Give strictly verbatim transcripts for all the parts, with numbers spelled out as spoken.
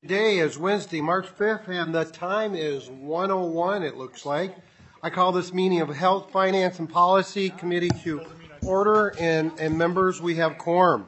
Today is Wednesday, March fifth, and the time is one oh one, it looks like. I call this meeting of Health, Finance, and Policy Committee to order, and, and members, we have quorum.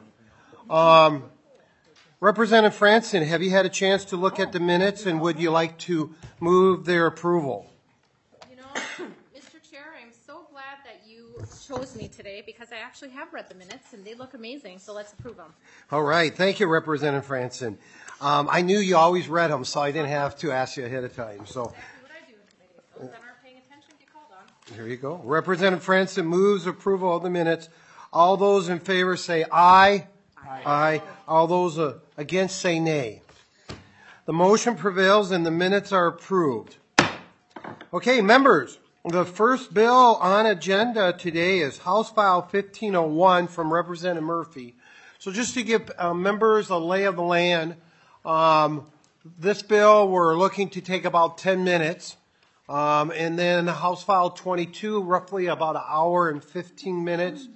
Um, Representative Franson, have you had a chance to look at the minutes, and would you like to move their approval? You know, Mister Chair, I'm so glad that you chose me today because I actually have read the minutes, and they look amazing, so let's approve them. All right, thank you, Representative Franson. Um, I knew you always read them, so I didn't have to ask you ahead of time. So, Exactly what I do in committee. If those that aren't paying attention get called on. here you go. Representative Franson moves approval of the minutes. All those in favor say aye. Aye. Aye. All those uh, against say nay. The motion prevails and the minutes are approved. Okay, members, the first bill on agenda today is House File fifteen oh one from Representative Murphy. So just to give uh, members a lay of the land, Um, this bill, we're looking to take about ten minutes. Um, and then House File twenty-two, roughly about an hour and fifteen minutes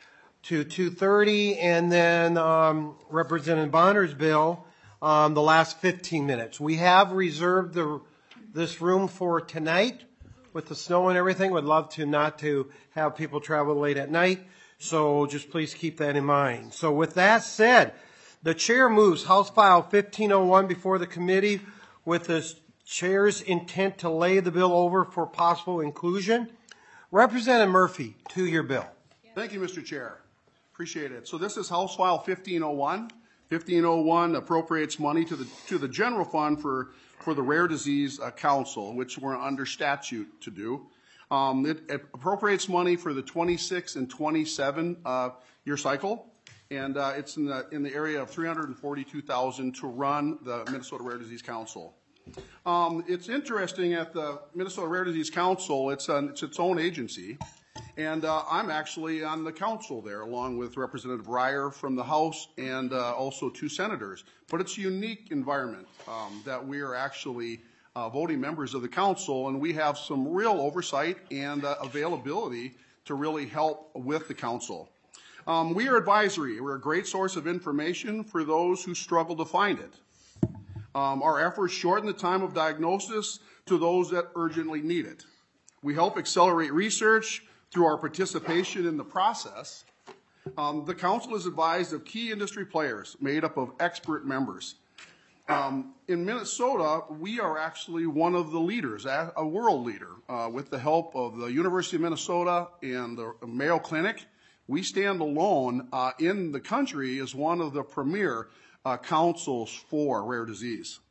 to two thirty. And then um, Representative Bonner's bill, um, the last fifteen minutes. We have reserved the, this room for tonight with the snow and everything. Would love to not to have people travel late at night. So just please keep that in mind. So with that said, the chair moves House File fifteen oh one before the committee with the chair's intent to lay the bill over for possible inclusion. Representative Murphy, to your bill. Thank you, Mister Chair. Appreciate it. So this is House File fifteen oh one. fifteen oh one appropriates money to the to the general fund for for the Rare Disease uh, Council, which we're under statute to do. Um, it, it appropriates money for the twenty-six and twenty-seven uh, year cycle. And uh, it's in the in the area of three hundred forty-two thousand dollars to run the Minnesota Rare Disease Council. Um, it's interesting at the Minnesota Rare Disease Council. It's an, it's its own agency, and uh, I'm actually on the council there, along with Representative Ryer from the House and uh, also two senators. But it's a unique environment um, that we are actually uh, voting members of the council, and we have some real oversight and uh, availability to really help with the council. Um, we are advisory. We're a great source of information for those who struggle to find it. Um, our efforts shorten the time of diagnosis to those that urgently need it. We help accelerate research through our participation in the process. Um, the council is advised of key industry players made up of expert members. Um, in Minnesota, we are actually one of the leaders, a world leader, uh, with the help of the University of Minnesota and the Mayo Clinic. We stand alone uh, in the country as one of the premier uh, councils for rare disease.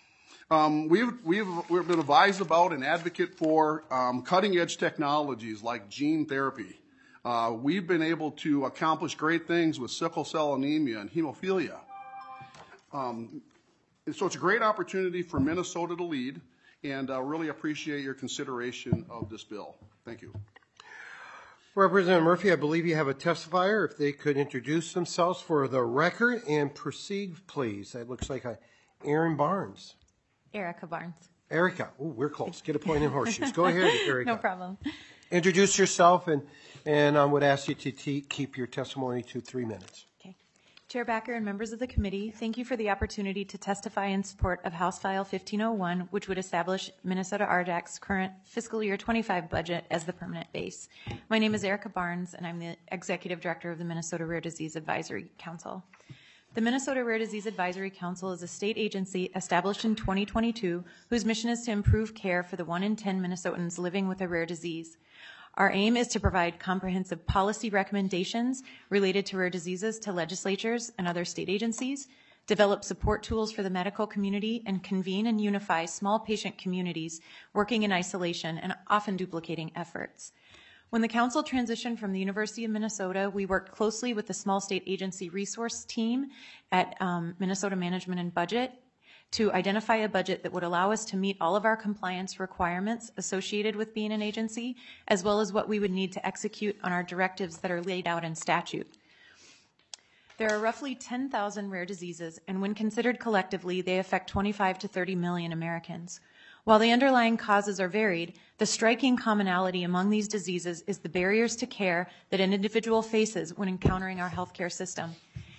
Um, we've, we've, we've been advised about and advocate for um, cutting-edge technologies like gene therapy. Uh, we've been able to accomplish great things with sickle cell anemia and hemophilia. Um, and so it's a great opportunity for Minnesota to lead, and I uh, really appreciate your consideration of this bill. Thank you. Representative Murphy, I believe you have a testifier. If they could introduce themselves for the record and proceed, please. That looks like a Aaron Barnes. Erica Barnes. Erica. Ooh, we're close. Get a point in horseshoes. Go ahead, Erica. No problem. Introduce yourself, and, and I would ask you to te- keep your testimony to three minutes. Okay. Chair Backer and members of the committee, thank you for the opportunity to testify in support of House File fifteen oh one, which would establish Minnesota R D A C's current fiscal year twenty-five budget as the permanent base. My name is Erica Barnes, and I'm the Executive Director of the Minnesota Rare Disease Advisory Council. The Minnesota Rare Disease Advisory Council is a state agency established in twenty twenty-two whose mission is to improve care for the one in ten Minnesotans living with a rare disease. Our aim is to provide comprehensive policy recommendations related to rare diseases to legislatures and other state agencies, develop support tools for the medical community, and convene and unify small patient communities working in isolation and often duplicating efforts. When the council transitioned from the University of Minnesota, we worked closely with the small state agency resource team at um, Minnesota Management and Budget to identify a budget that would allow us to meet all of our compliance requirements associated with being an agency, as well as what we would need to execute on our directives that are laid out in statute. There are roughly ten thousand rare diseases, and when considered collectively, they affect twenty-five to thirty million Americans. While the underlying causes are varied, the striking commonality among these diseases is the barriers to care that an individual faces when encountering our healthcare system.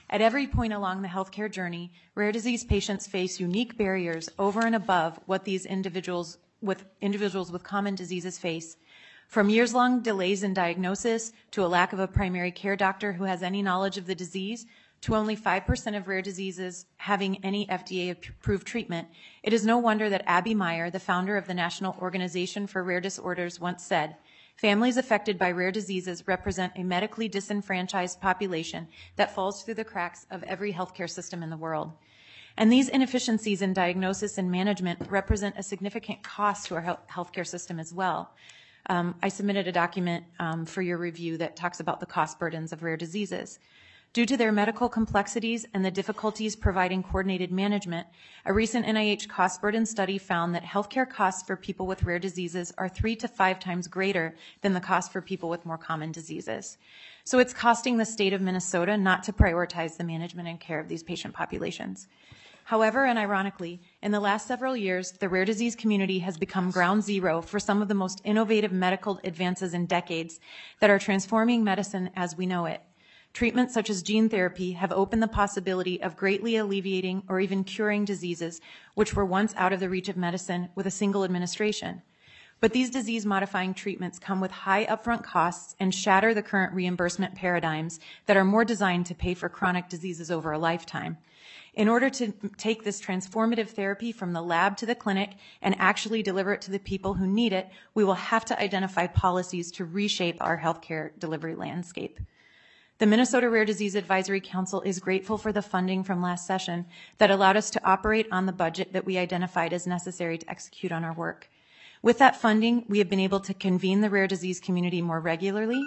At every point along the healthcare journey, rare disease patients face unique barriers over and above what these individuals with individuals with common diseases face. From years-long delays in diagnosis to a lack of a primary care doctor who has any knowledge of the disease, to only five percent of rare diseases having any F D A-approved treatment, it is no wonder that Abby Meyer, the founder of the National Organization for Rare Disorders, once said, "Families affected by rare diseases represent a medically disenfranchised population that falls through the cracks of every healthcare system in the world." And these inefficiencies in diagnosis and management represent a significant cost to our health- healthcare system as well. Um, I submitted a document um, for your review that talks about the cost burdens of rare diseases. Due to their medical complexities and the difficulties providing coordinated management, a recent N I H cost burden study found that healthcare costs for people with rare diseases are three to five times greater than the cost for people with more common diseases. So it's costing the state of Minnesota not to prioritize the management and care of these patient populations. However, and ironically, in the last several years, the rare disease community has become ground zero for some of the most innovative medical advances in decades that are transforming medicine as we know it. Treatments such as gene therapy have opened the possibility of greatly alleviating or even curing diseases which were once out of the reach of medicine with a single administration. But these disease-modifying treatments come with high upfront costs and shatter the current reimbursement paradigms that are more designed to pay for chronic diseases over a lifetime. In order to take this transformative therapy from the lab to the clinic and actually deliver it to the people who need it, we will have to identify policies to reshape our healthcare delivery landscape. The Minnesota Rare Disease Advisory Council is grateful for the funding from last session that allowed us to operate on the budget that we identified as necessary to execute on our work. With that funding, we have been able to convene the rare disease community more regularly.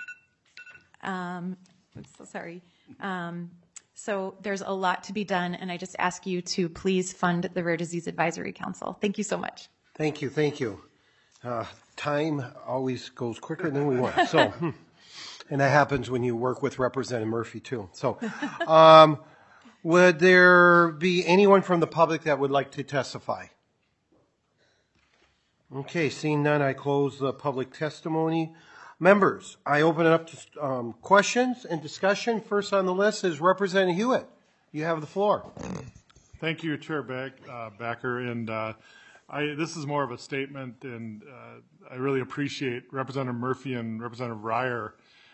Um, I'm so sorry. Um, so there's a lot to be done, and I just ask you to please fund the Rare Disease Advisory Council. Thank you so much. Thank you, thank you. Uh, time always goes quicker than we want. So, hmm. And that happens when you work with Representative Murphy too. So, um, would there be anyone from the public that would like to testify? Okay, seeing none, I close the public testimony. Members, I open it up to um, questions and discussion. First on the list is Representative Hewitt. You have the floor. Thank you, Chair Back, uh, Backer. And uh, I, this is more of a statement, and uh, I really appreciate Representative Murphy and Representative Ryer.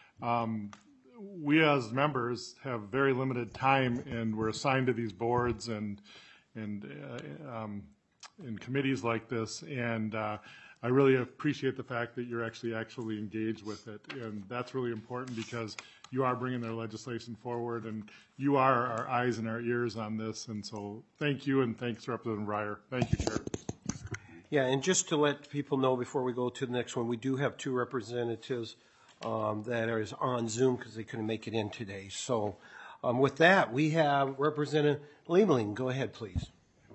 Um, we as members have very limited time, and we're assigned to these boards and and uh, um, in committees like this, and uh, I really appreciate the fact that you're actually actually engaged with it, and that's really important because you are bringing their legislation forward, and you are our eyes and our ears on this, and so thank you, and thanks Representative Ryer. Thank you, Chair. Yeah, and just to let people know before we go to the next one, we do have two representatives Um, that is on Zoom because they couldn't make it in today. So um, with that, we have Representative Liebling. Go ahead, please.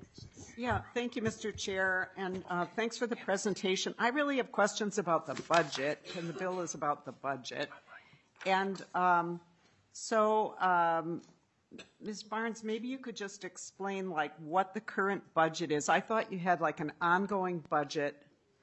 Yeah, thank you, Mister Chair, and uh, thanks for the presentation. I really have questions about the budget, and the bill is about the budget. And um, so, um, Miz Barnes, maybe you could just explain like what the current budget is. I thought you had like an ongoing budget.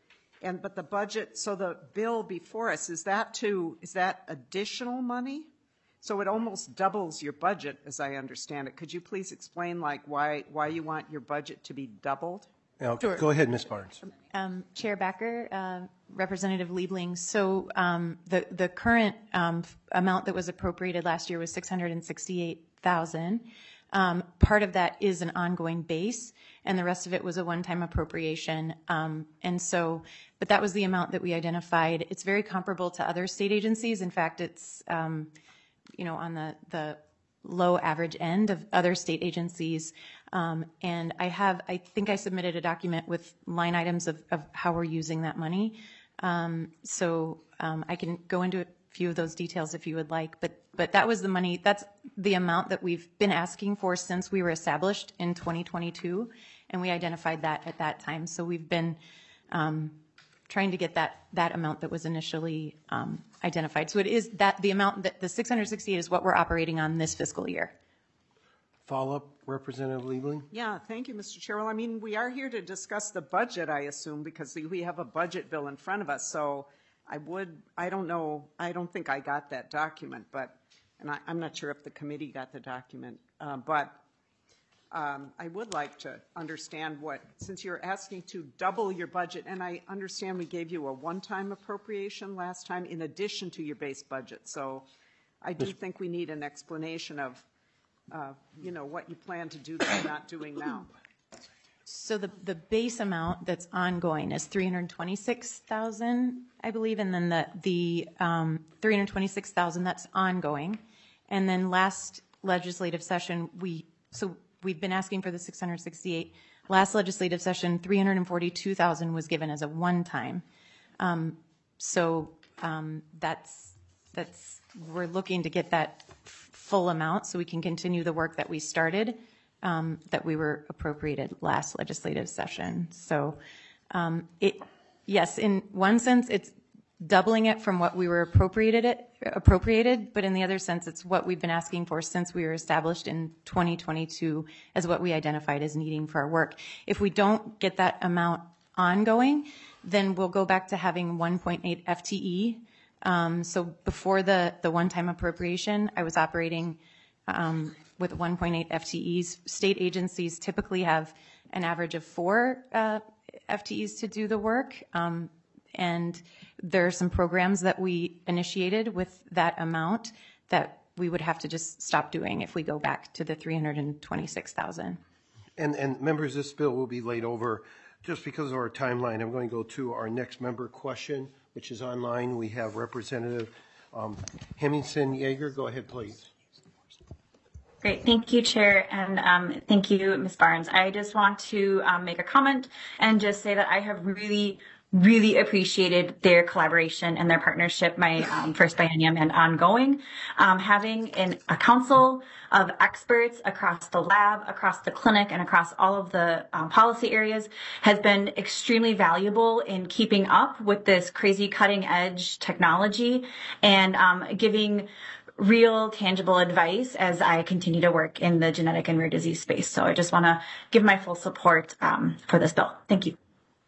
And but the budget, so the bill before us, is that to is that additional money? So it almost doubles your budget, as I understand it. Could you please explain like why why you want your budget to be doubled? Now, Sure. Go ahead, Miz Barnes. Um, Chair Backer, uh, Representative Liebling. So um, the the current um, amount that was appropriated last year was six hundred sixty-eight thousand dollars. Um, part of that is an ongoing base, and the rest of it was a one-time appropriation. Um, and so, but that was the amount that we identified. It's very comparable to other state agencies. In fact, it's, um, you know, on the, the low average end of other state agencies. Um, and I have, I think I submitted a document with line items of, of how we're using that money. Um, so um, I can go into a few of those details if you would like, but but that was the money, that's the amount that we've been asking for since we were established in twenty twenty-two, and we identified that at that time. So we've been um, trying to get that that amount that was initially um, identified. So it is that the amount that the six hundred sixty-eight is what we're operating on this fiscal year. Follow-up, Representative Liebling? Yeah, thank you, Mister Chair. Well, I mean, we are here to discuss the budget, I assume, because we have a budget bill in front of us. So I would, I don't know, I don't think I got that document, but and I, I'm not sure if the committee got the document, uh, but um, I would like to understand what, since you're asking to double your budget, and I understand we gave you a one-time appropriation last time in addition to your base budget. So I do think we need an explanation of, uh, you know, what you plan to do that you're not doing now. So the, the base amount that's ongoing is three hundred twenty-six thousand, I believe, and then the, the um, three hundred twenty-six thousand that's ongoing. And then last legislative session, we, so we've been asking for the six hundred sixty-eight. Last legislative session, three hundred forty-two thousand was given as a one-time. Um, so um, that's, that's, we're looking to get that f- full amount so we can continue the work that we started. Um, that we were appropriated last legislative session. So um, it, yes, in one sense, it's doubling it from what we were appropriated it, appropriated, but in the other sense, it's what we've been asking for since we were established in twenty twenty-two as what we identified as needing for our work. If we don't get that amount ongoing, then we'll go back to having one point eight F T E. Um, so before the, the one-time appropriation, I was operating um, with one point eight F T Es. State agencies typically have an average of four uh, F T Es to do the work. Um, and there are some programs that we initiated with that amount that we would have to just stop doing if we go back to the three hundred twenty-six thousand. And, and members, this bill will be laid over just because of our timeline. I'm going to go to our next member question, which is online. We have Representative um, Hemmingson Yeager. Go ahead, please. Great. Thank you, Chair, and um, thank you, Miz Barnes. I just want to um, make a comment and just say that I have really, really appreciated their collaboration and their partnership, my um, first biennium and ongoing. Um, having an, a council of experts across the lab, across the clinic, and across all of the um, policy areas has been extremely valuable in keeping up with this crazy cutting edge technology and um, giving real tangible advice as I continue to work in the genetic and rare disease space. So I just want to give my full support um, for this bill. Thank you.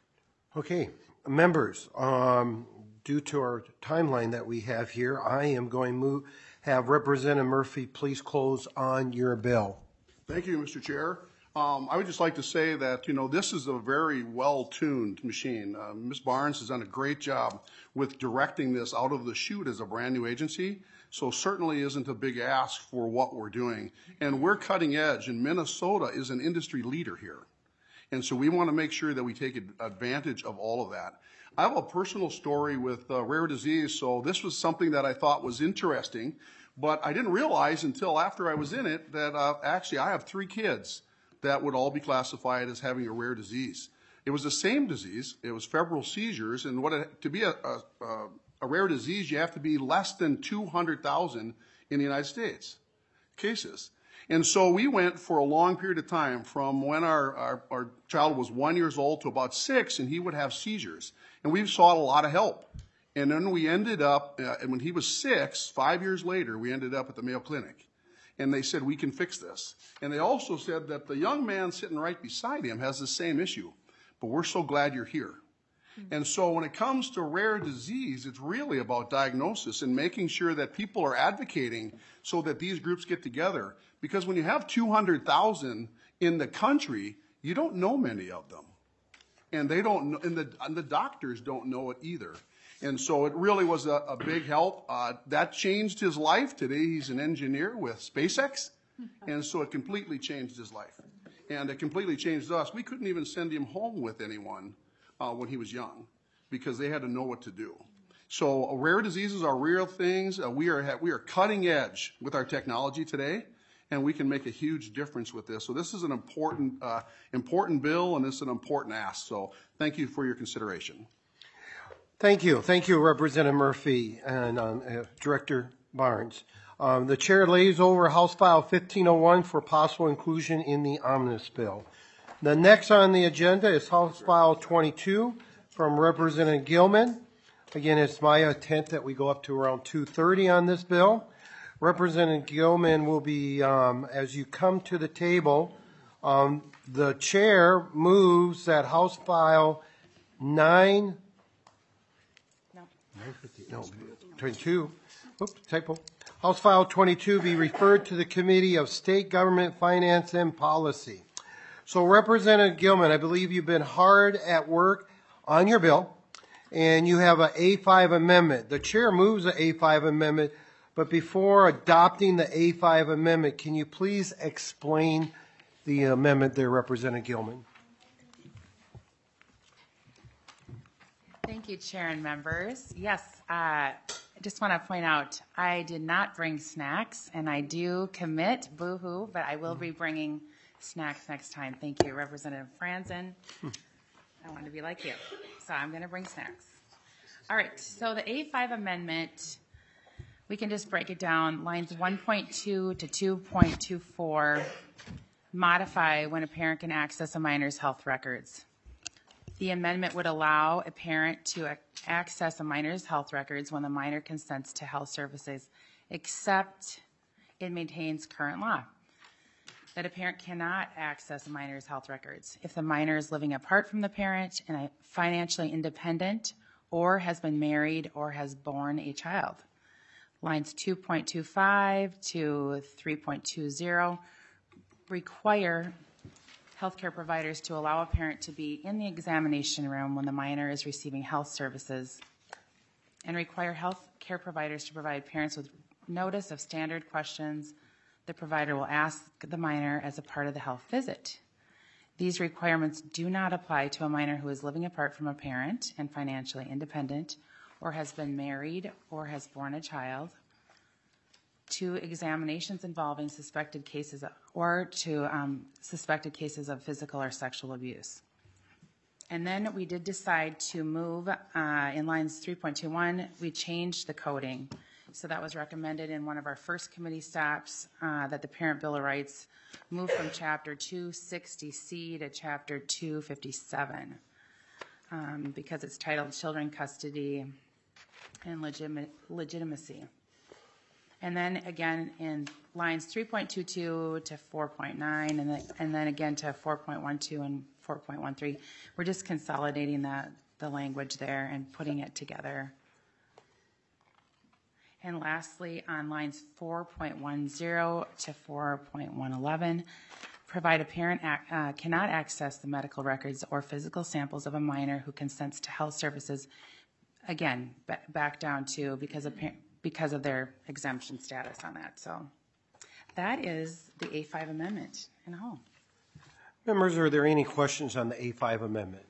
Okay, members, um, due to our timeline that we have here, I am going to move, have Representative Murphy please close on your bill. Thank you, Mister Chair. Um, I would just like to say that, you know, this is a very well-tuned machine. Uh, Miz Barnes has done a great job with directing this out of the chute as a brand new agency. So certainly isn't a big ask for what we're doing. And we're cutting edge, and Minnesota is an industry leader here. And so we want to make sure that we take advantage of all of that. I have a personal story with uh, rare disease, so this was something that I thought was interesting, but I didn't realize until after I was in it that uh, actually I have three kids that would all be classified as having a rare disease. It was the same disease. It was febrile seizures, and what it, to be a, a, a a rare disease, you have to be less than two hundred thousand in the United States cases. And so we went for a long period of time from when our, our, our child was one years old to about six, and he would have seizures. And we sought a lot of help. And then we ended up, uh, and when he was six, five years later, we ended up at the Mayo Clinic. And they said, we can fix this. And they also said that the young man sitting right beside him has the same issue. But we're so glad you're here. And so when it comes to rare disease, it's really about diagnosis and making sure that people are advocating so that these groups get together. Because when you have two hundred thousand in the country, you don't know many of them. And they don't know, and the, and the doctors don't know it either. And so it really was a, a big help. Uh, that changed his life. Today he's an engineer with SpaceX. And so it completely changed his life. And it completely changed us. We couldn't even send him home with anyone Uh, when he was young, because they had to know what to do. So uh, rare diseases are real things. Uh, we are we are cutting edge with our technology today, and we can make a huge difference with this. So this is an important uh, important bill, and this is an important ask. So thank you for your consideration. Thank you. Thank you, Representative Murphy and um, uh, Director Barnes. Um, the chair lays over House File fifteen oh one for possible inclusion in the omnibus bill. The next on the agenda is House File twenty-two from Representative Gilman. Again, it's my intent that we go up to around two thirty on this bill. Representative Gilman will be, um, as you come to the table, um, the chair moves that House File nine, no, no twenty-two, oops, typo, House File twenty-two be referred to the Committee of State Government, Finance, and Policy. So Representative Gilman, I believe you've been hard at work on your bill, and you have an A five amendment. The chair moves the A five amendment, but before adopting the A five amendment, can you please explain the amendment there, Representative Gilman? Thank you, Chair and members. Yes, uh, I just want to point out, I did not bring snacks, and I do commit, boo-hoo, but I will be bringing snacks next time. Thank you, Representative Franzen. I want to be like you, so I'm going to bring snacks. All right, so the A five amendment, we can just break it down. Lines one point two to two point two four modify when a parent can access a minor's health records. The amendment would allow a parent to access a minor's health records when the minor consents to health services, except it maintains current law that a parent cannot access a minor's health records if the minor is living apart from the parent and are financially independent or has been married or has borne a child. Lines two point two five to three point two zero require healthcare providers to allow a parent to be in the examination room when the minor is receiving health services, and require healthcare providers to provide parents with notice of standard questions the provider will ask the minor as a part of the health visit. These requirements do not apply to a minor who is living apart from a parent and financially independent, or has been married or has borne a child, to examinations involving suspected cases of, or to um, suspected cases of physical or sexual abuse. And then we did decide to move uh, in lines three point two one, we changed the coding. So that was recommended in one of our first committee stops, uh, that the Parent Bill of Rights move from Chapter two sixty C to Chapter two fifty-seven, um, because it's titled Children, Custody, and Legitimate, Legitimacy. And then again in lines three point two two to four point nine, and then, and then again to four point one two and four point one three, we're just consolidating that, the language there and putting it together. And lastly, on lines four point one zero to four point one one, provide a parent ac- uh, cannot access the medical records or physical samples of a minor who consents to health services, again, b- back down to because of parent because of their exemption status on that. So that is the A five amendment in whole. Members, are there any questions on the A five amendment?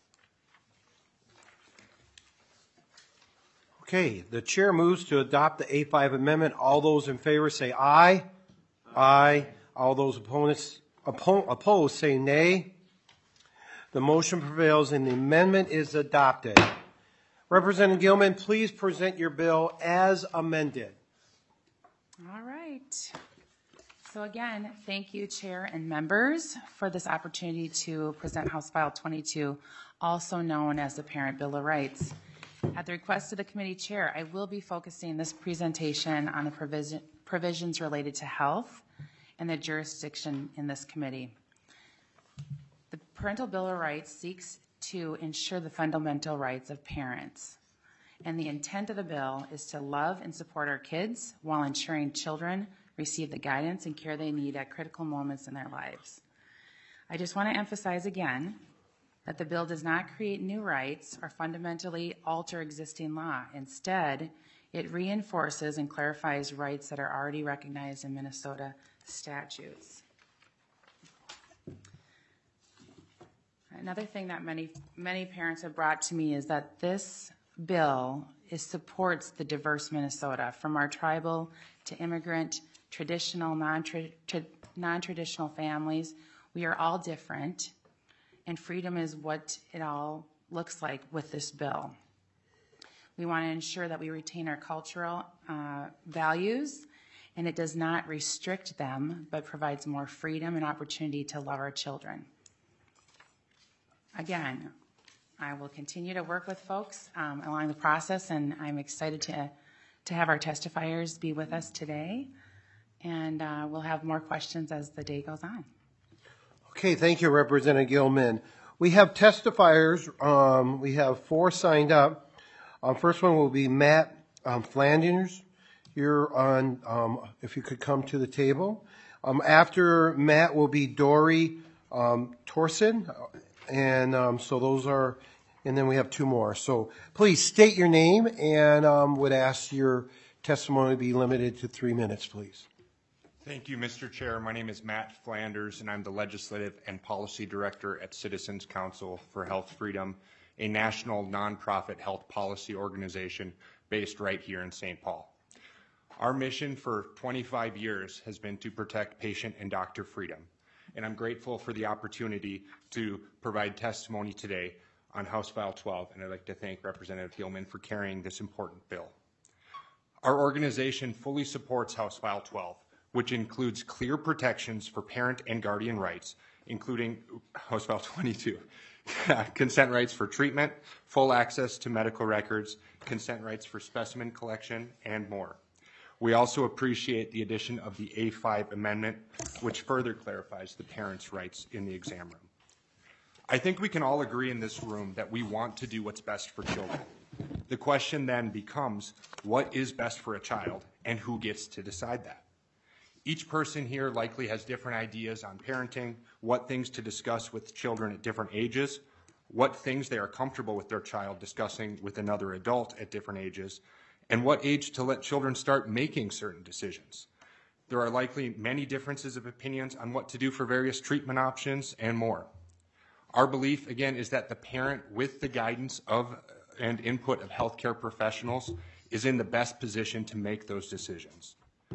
Okay, the chair moves to adopt the A five amendment. All those in favor say aye. Aye. All those opponents oppo- opposed say nay. The motion prevails and the amendment is adopted. Representative Gilman, please present your bill as amended. All right. So again, thank you, Chair and members, for this opportunity to present House File twenty-two, also known as the Parent Bill of Rights. At the request of the committee chair, I will be focusing this presentation on the provision, provisions related to health and the jurisdiction in this committee. The Parental Bill of Rights seeks to ensure the fundamental rights of parents. And the intent of the bill is to love and support our kids while ensuring children receive the guidance and care they need at critical moments in their lives. I just want to emphasize again that the bill does not create new rights or fundamentally alter existing law. Instead, it reinforces and clarifies rights that are already recognized in Minnesota statutes. Another thing that many many parents have brought to me is that this bill is, supports the diverse Minnesota, from our tribal to immigrant, traditional, non-tra- tra- non-traditional families. We are all different, and freedom is what it all looks like with this bill. We want to ensure that we retain our cultural uh, values, and it does not restrict them, but provides more freedom and opportunity to love our children. Again, I will continue to work with folks um, along the process, and I'm excited to, to have our testifiers be with us today, and uh, we'll have more questions as the day goes on. Okay, thank you, Representative Gilman. We have testifiers. Um, we have four signed up. Um, first one will be Matt um, Flanders. you're on, um, if you could come to the table. Um, after Matt will be Dory um, Torsen, and um, so those are, and then we have two more. So please state your name, and um, would ask your testimony to be limited to three minutes, please. Thank you, Mister Chair. My name is Matt Flanders, and I'm the Legislative and Policy Director at Citizens Council for Health Freedom, a national nonprofit health policy organization based right here in Saint Paul. Our mission for twenty-five years has been to protect patient and doctor freedom, and I'm grateful for the opportunity to provide testimony today on House File twelve, and I'd like to thank Representative Gilman for carrying this important bill. Our organization fully supports House File twelve, which includes clear protections for parent and guardian rights, including House File twenty-two, consent rights for treatment, full access to medical records, consent rights for specimen collection, and more. We also appreciate the addition of the A five amendment, which further clarifies the parents' rights in the exam room. I think we can all agree in this room that we want to do what's best for children. The question then becomes, what is best for a child, and who gets to decide that? Each person here likely has different ideas on parenting, what things to discuss with children at different ages, what things they are comfortable with their child discussing with another adult at different ages, and what age to let children start making certain decisions. There are likely many differences of opinions on what to do for various treatment options and more. Our belief, again, is that the parent, with the guidance of and input of healthcare professionals, is in the best position to make those decisions.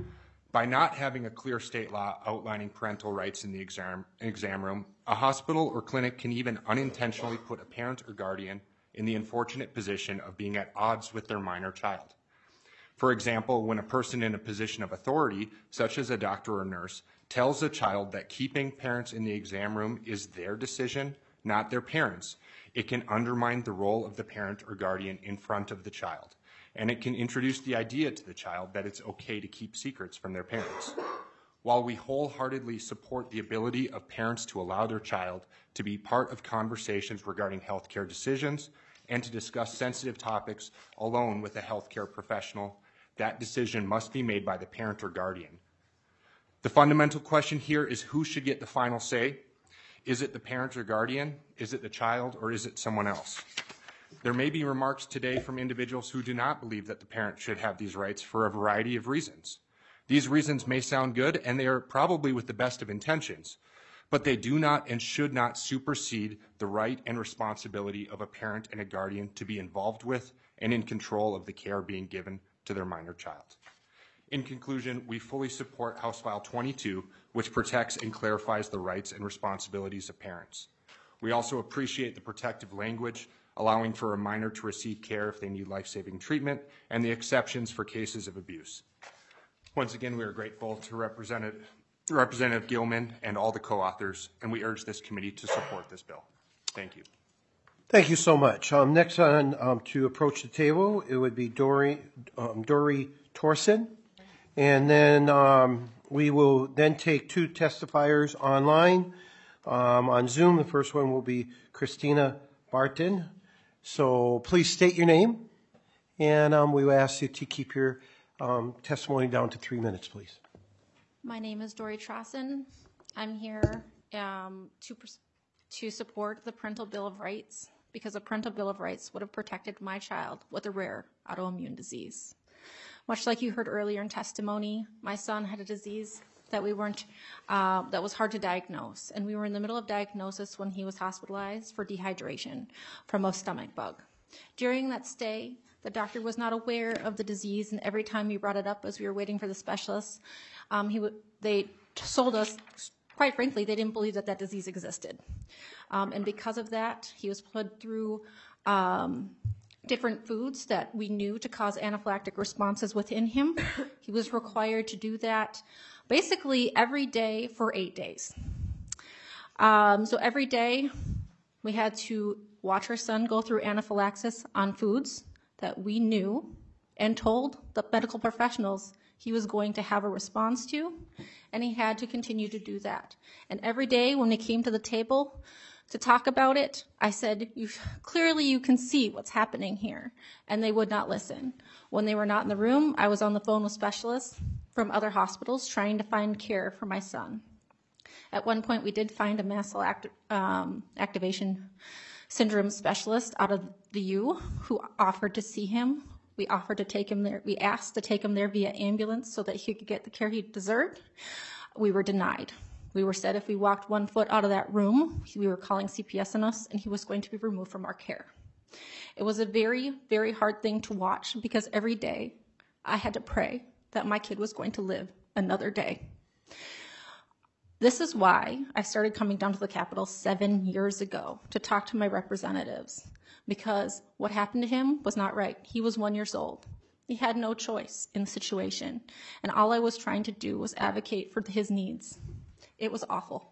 By not having a clear state law outlining parental rights in the exam, exam room, a hospital or clinic can even unintentionally put a parent or guardian in the unfortunate position of being at odds with their minor child. For example, when a person in a position of authority, such as a doctor or nurse, tells a child that keeping parents in the exam room is their decision, not their parents', it can undermine the role of the parent or guardian in front of the child. And it can introduce the idea to the child that it's okay to keep secrets from their parents. While we wholeheartedly support the ability of parents to allow their child to be part of conversations regarding healthcare decisions and to discuss sensitive topics alone with a healthcare professional, that decision must be made by the parent or guardian. The fundamental question here is who should get the final say? Is it the parent or guardian? Is it the child, or is it someone else? There may be remarks today from individuals who do not believe that the parent should have these rights for a variety of reasons. These reasons may sound good, and they are probably with the best of intentions, but they do not and should not supersede the right and responsibility of a parent and a guardian to be involved with and in control of the care being given to their minor child. In conclusion, we fully support House File twenty-two, which protects and clarifies the rights and responsibilities of parents. We also appreciate the protective language allowing for a minor to receive care if they need life-saving treatment, and the exceptions for cases of abuse. Once again, we are grateful to Representative, Representative Gilman and all the co-authors, and we urge this committee to support this bill. Thank you. Thank you so much. Um, next on um, to approach the table, it would be Dory, um, Dory Torsen, and then um, we will then take two testifiers online um, on Zoom. The first one will be Christina Barton. So please state your name, and um, we will ask you to keep your um, testimony down to three minutes, please. My name is Dory Trossen. I'm here um, to, to support the Parental Bill of Rights because a Parental Bill of Rights would have protected my child with a rare autoimmune disease. Much like you heard earlier in testimony, my son had a disease that we weren't, uh, that was hard to diagnose. And we were in the middle of diagnosis when he was hospitalized for dehydration from a stomach bug. During that stay, the doctor was not aware of the disease, and every time we brought it up as we were waiting for the specialists, um, he would, they told us, quite frankly, they didn't believe that that disease existed. Um, and because of that, he was put through um, different foods that we knew to cause anaphylactic responses within him. He was required to do that basically every day for eight days. Um, so every day we had to watch our son go through anaphylaxis on foods that we knew and told the medical professionals he was going to have a response to, and he had to continue to do that. And every day when we came to the table, to talk about it. I said, you, clearly you can see what's happening here, and they would not listen. When they were not in the room, I was on the phone with specialists from other hospitals trying to find care for my son. At one point, we did find a mast cell act, um, activation syndrome specialist out of the U who offered to see him. We offered to take him there. We asked to take him there via ambulance so that he could get the care he deserved. We were denied. We were said if we walked one foot out of that room, we were calling C P S on us, and he was going to be removed from our care. It was a very, very hard thing to watch because every day I had to pray that my kid was going to live another day. This is why I started coming down to the Capitol seven years ago to talk to my representatives, because what happened to him was not right. He was one year old. He had no choice in the situation, and all I was trying to do was advocate for his needs. It was awful.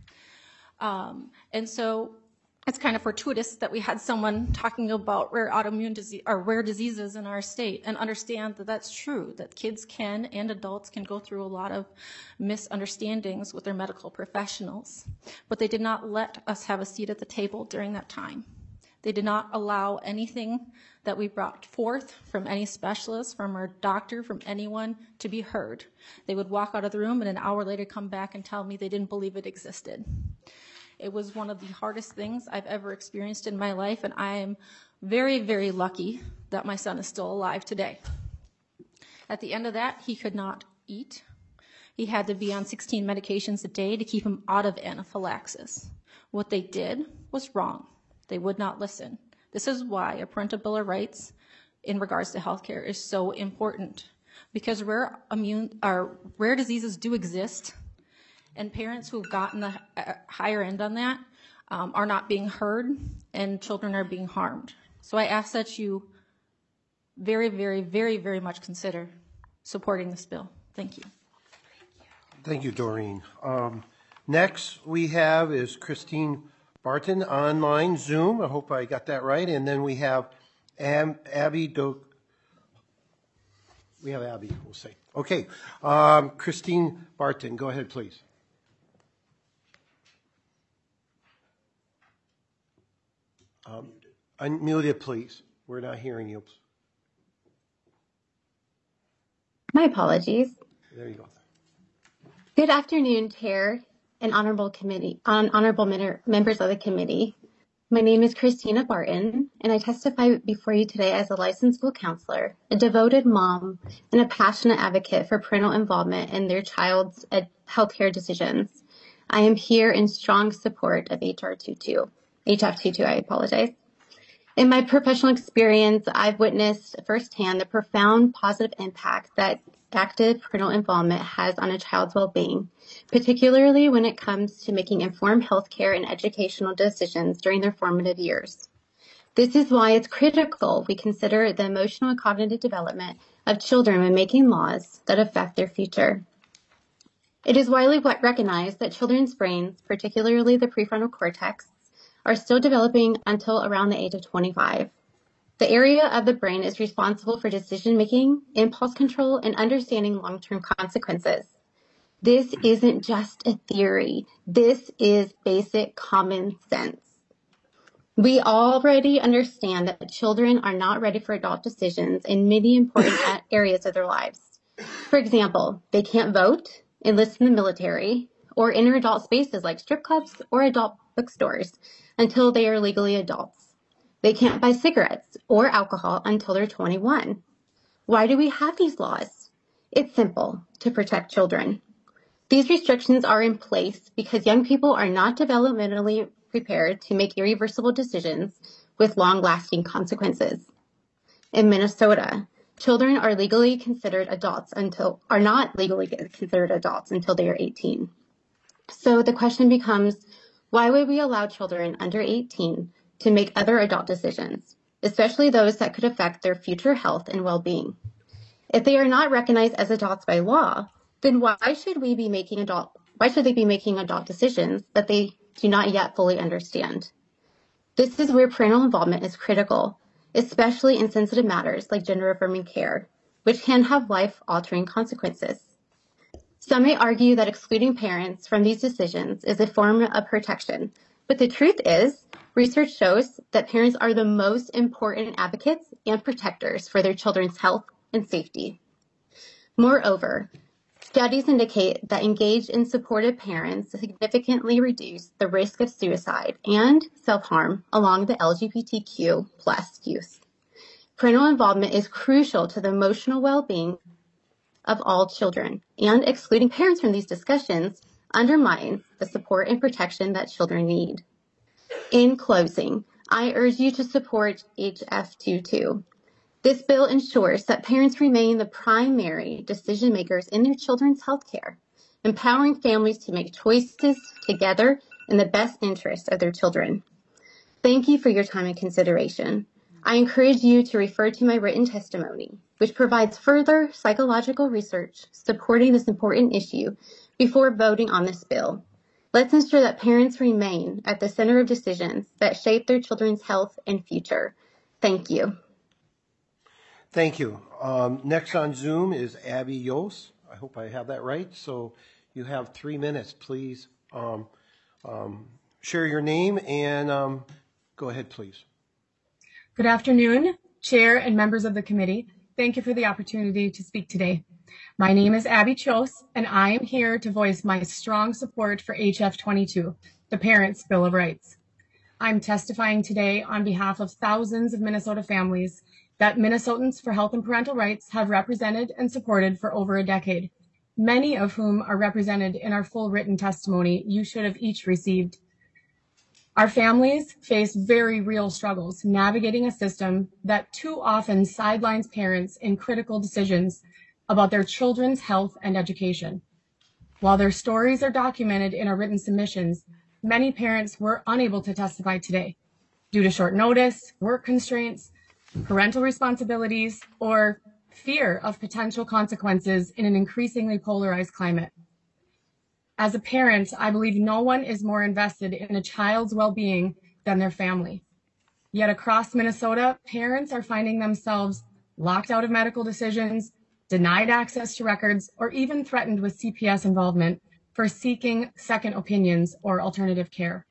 Um, and so it's kind of fortuitous that we had someone talking about rare autoimmune disease or rare diseases in our state, and understand that that's true, that kids can and adults can go through a lot of misunderstandings with their medical professionals. But they did not let us have a seat at the table during that time. They did not allow anything that we brought forth from any specialist, from our doctor, from anyone to be heard. They would walk out of the room and an hour later come back and tell me they didn't believe it existed. It was one of the hardest things I've ever experienced in my life, and I am very, very lucky that my son is still alive today. At the end of that, he could not eat. He had to be on sixteen medications a day to keep him out of anaphylaxis. What they did was wrong. They would not listen. This is why a parental bill of rights in regards to healthcare is so important, because rare immune or rare diseases do exist, and parents who've gotten the higher end on that um, are not being heard, and children are being harmed. So I ask that you very, very, very, very much consider supporting this bill. Thank you. Thank you, Doreen. Um, next we have is Christine Barton, online Zoom. I hope I got that right. And then we have Ab- Abby Do. We have Abby, we'll say. Okay. Um, Christine Barton, go ahead, please. Um, unmute it, please. We're not hearing you. My apologies. There you go. Good afternoon, Chair and honorable committee, on honorable members of the committee. My name is Christina Barton, and I testify before you today as a licensed school counselor, a devoted mom, and a passionate advocate for parental involvement in their child's healthcare decisions. I am here in strong support of H R twenty-two, H F twenty-two, I apologize. In my professional experience, I've witnessed firsthand the profound positive impact that active parental involvement has on a child's well-being, particularly when it comes to making informed healthcare and educational decisions during their formative years. This is why it's critical we consider the emotional and cognitive development of children when making laws that affect their future. It is widely recognized that children's brains, particularly the prefrontal cortex, are still developing until around the age of twenty-five. The area of the brain is responsible for decision-making, impulse control, and understanding long-term consequences. This isn't just a theory. This is basic common sense. We already understand that children are not ready for adult decisions in many important areas of their lives. For example, they can't vote, enlist in the military, or enter adult spaces like strip clubs or adult bookstores until they are legally adults. They can't buy cigarettes or alcohol until they're twenty-one. Why do we have these laws? It's simple, to protect children. These restrictions are in place because young people are not developmentally prepared to make irreversible decisions with long-lasting consequences. In Minnesota, children are legally considered adults until are not legally considered adults until they are eighteen. So the question becomes, why would we allow children under eighteen to make other adult decisions, especially those that could affect their future health and well-being? If they are not recognized as adults by law, then why should we be making adult why should they be making adult decisions that they do not yet fully understand? This is where parental involvement is critical, especially in sensitive matters like gender-affirming care, which can have life-altering consequences. Some may argue that excluding parents from these decisions is a form of protection, But the truth is, research shows that parents are the most important advocates and protectors for their children's health and safety. Moreover, studies indicate that engaged and supportive parents significantly reduce the risk of suicide and self-harm along the L G B T Q plus youth. Parental involvement is crucial to the emotional well-being of all children, and excluding parents from these discussions undermines the support and protection that children need. In closing, I urge you to support H F twenty-two. This bill ensures that parents remain the primary decision makers in their children's health care, empowering families to make choices together in the best interest of their children. Thank you for your time and consideration. I encourage you to refer to my written testimony, which provides further psychological research supporting this important issue before voting on this bill. Let's ensure that parents remain at the center of decisions that shape their children's health and future. Thank you. Thank you. Um, next on Zoom is Abby Yost. I hope I have that right. So you have three minutes. Please um, um, share your name and um, go ahead, please. Good afternoon, Chair and members of the committee. Thank you for the opportunity to speak today. My name is Abby Chose, and I am here to voice my strong support for H F twenty-two, the Parents' Bill of Rights. I'm testifying today on behalf of thousands of Minnesota families that Minnesotans for Health and Parental Rights have represented and supported for over a decade, many of whom are represented in our full written testimony you should have each received. Our families face very real struggles navigating a system that too often sidelines parents in critical decisions about their children's health and education. While their stories are documented in our written submissions, many parents were unable to testify today due to short notice, work constraints, parental responsibilities, or fear of potential consequences in an increasingly polarized climate. As a parent, I believe no one is more invested in a child's well-being than their family. Yet across Minnesota, parents are finding themselves locked out of medical decisions, denied access to records, or even threatened with C P S involvement for seeking second opinions or alternative care.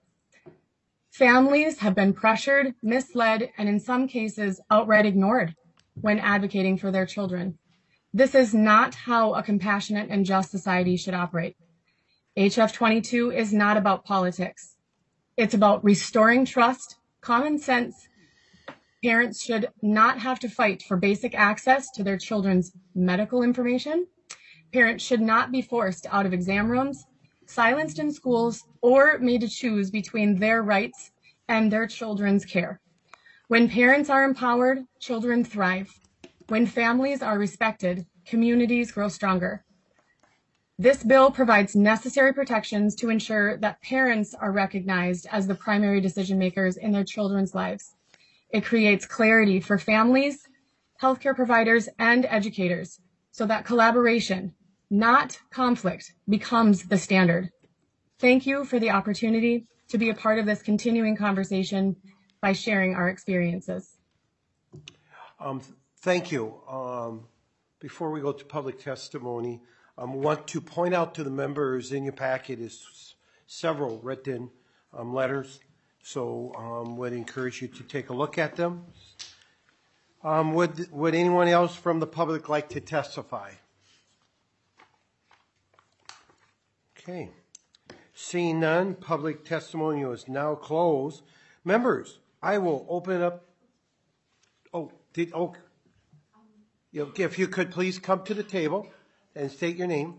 Families have been pressured, misled, and in some cases outright ignored when advocating for their children. This is not how a compassionate and just society should operate. H F twenty-two is not about politics. It's about restoring trust, common sense. Parents should not have to fight for basic access to their children's medical information. Parents should not be forced out of exam rooms, silenced in schools, or made to choose between their rights and their children's care. When parents are empowered, children thrive. When families are respected, communities grow stronger. This bill provides necessary protections to ensure that parents are recognized as the primary decision makers in their children's lives. It creates clarity for families, healthcare providers, and educators so that collaboration, not conflict, becomes the standard. Thank you for the opportunity to be a part of this continuing conversation by sharing our experiences. Um, thank you. Um, before we go to public testimony, I um, want to point out to the members in your packet is several written um, letters, so um, would encourage you to take a look at them. Um, would, would anyone else from the public like to testify? Okay. Seeing none, public testimony is now closed. Members, I will open up. Oh, did, oh, if you could please come to the table and state your name.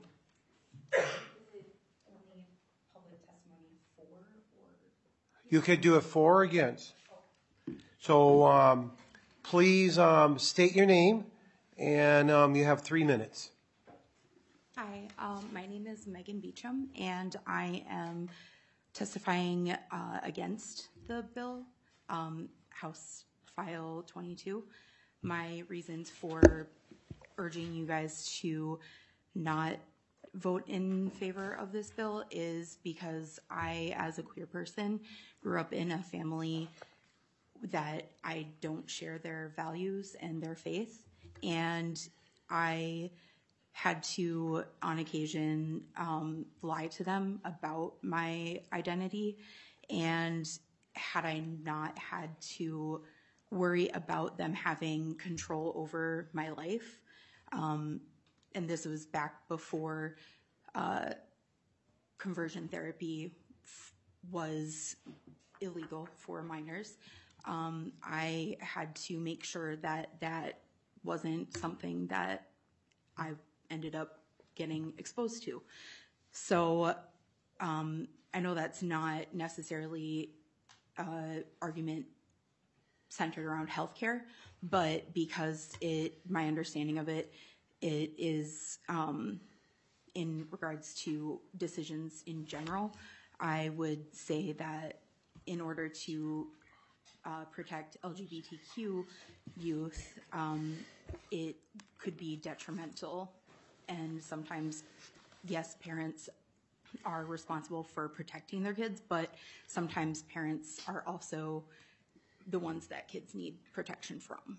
You could do it for or against. So um, please um, state your name, and um, you have three minutes. Hi, um, my name is Megan Beecham, and I am testifying uh, against the bill, um, House File twenty-two. My reasons for urging you guys to not vote in favor of this bill is because I, as a queer person, grew up in a family that I don't share their values and their faith, and I had to, on occasion, um, lie to them about my identity, And had I not had to worry about them having control over my life, um, and this was back before uh, conversion therapy f- was illegal for minors, um, I had to make sure that that wasn't something that I ended up getting exposed to. So um, I know that's not necessarily an argument centered around healthcare, but because it, my understanding of it, it is um, in regards to decisions in general, I would say that in order to uh, protect L G B T Q youth, um, it could be detrimental. And sometimes, yes, parents are responsible for protecting their kids, but sometimes parents are also the ones that kids need protection from.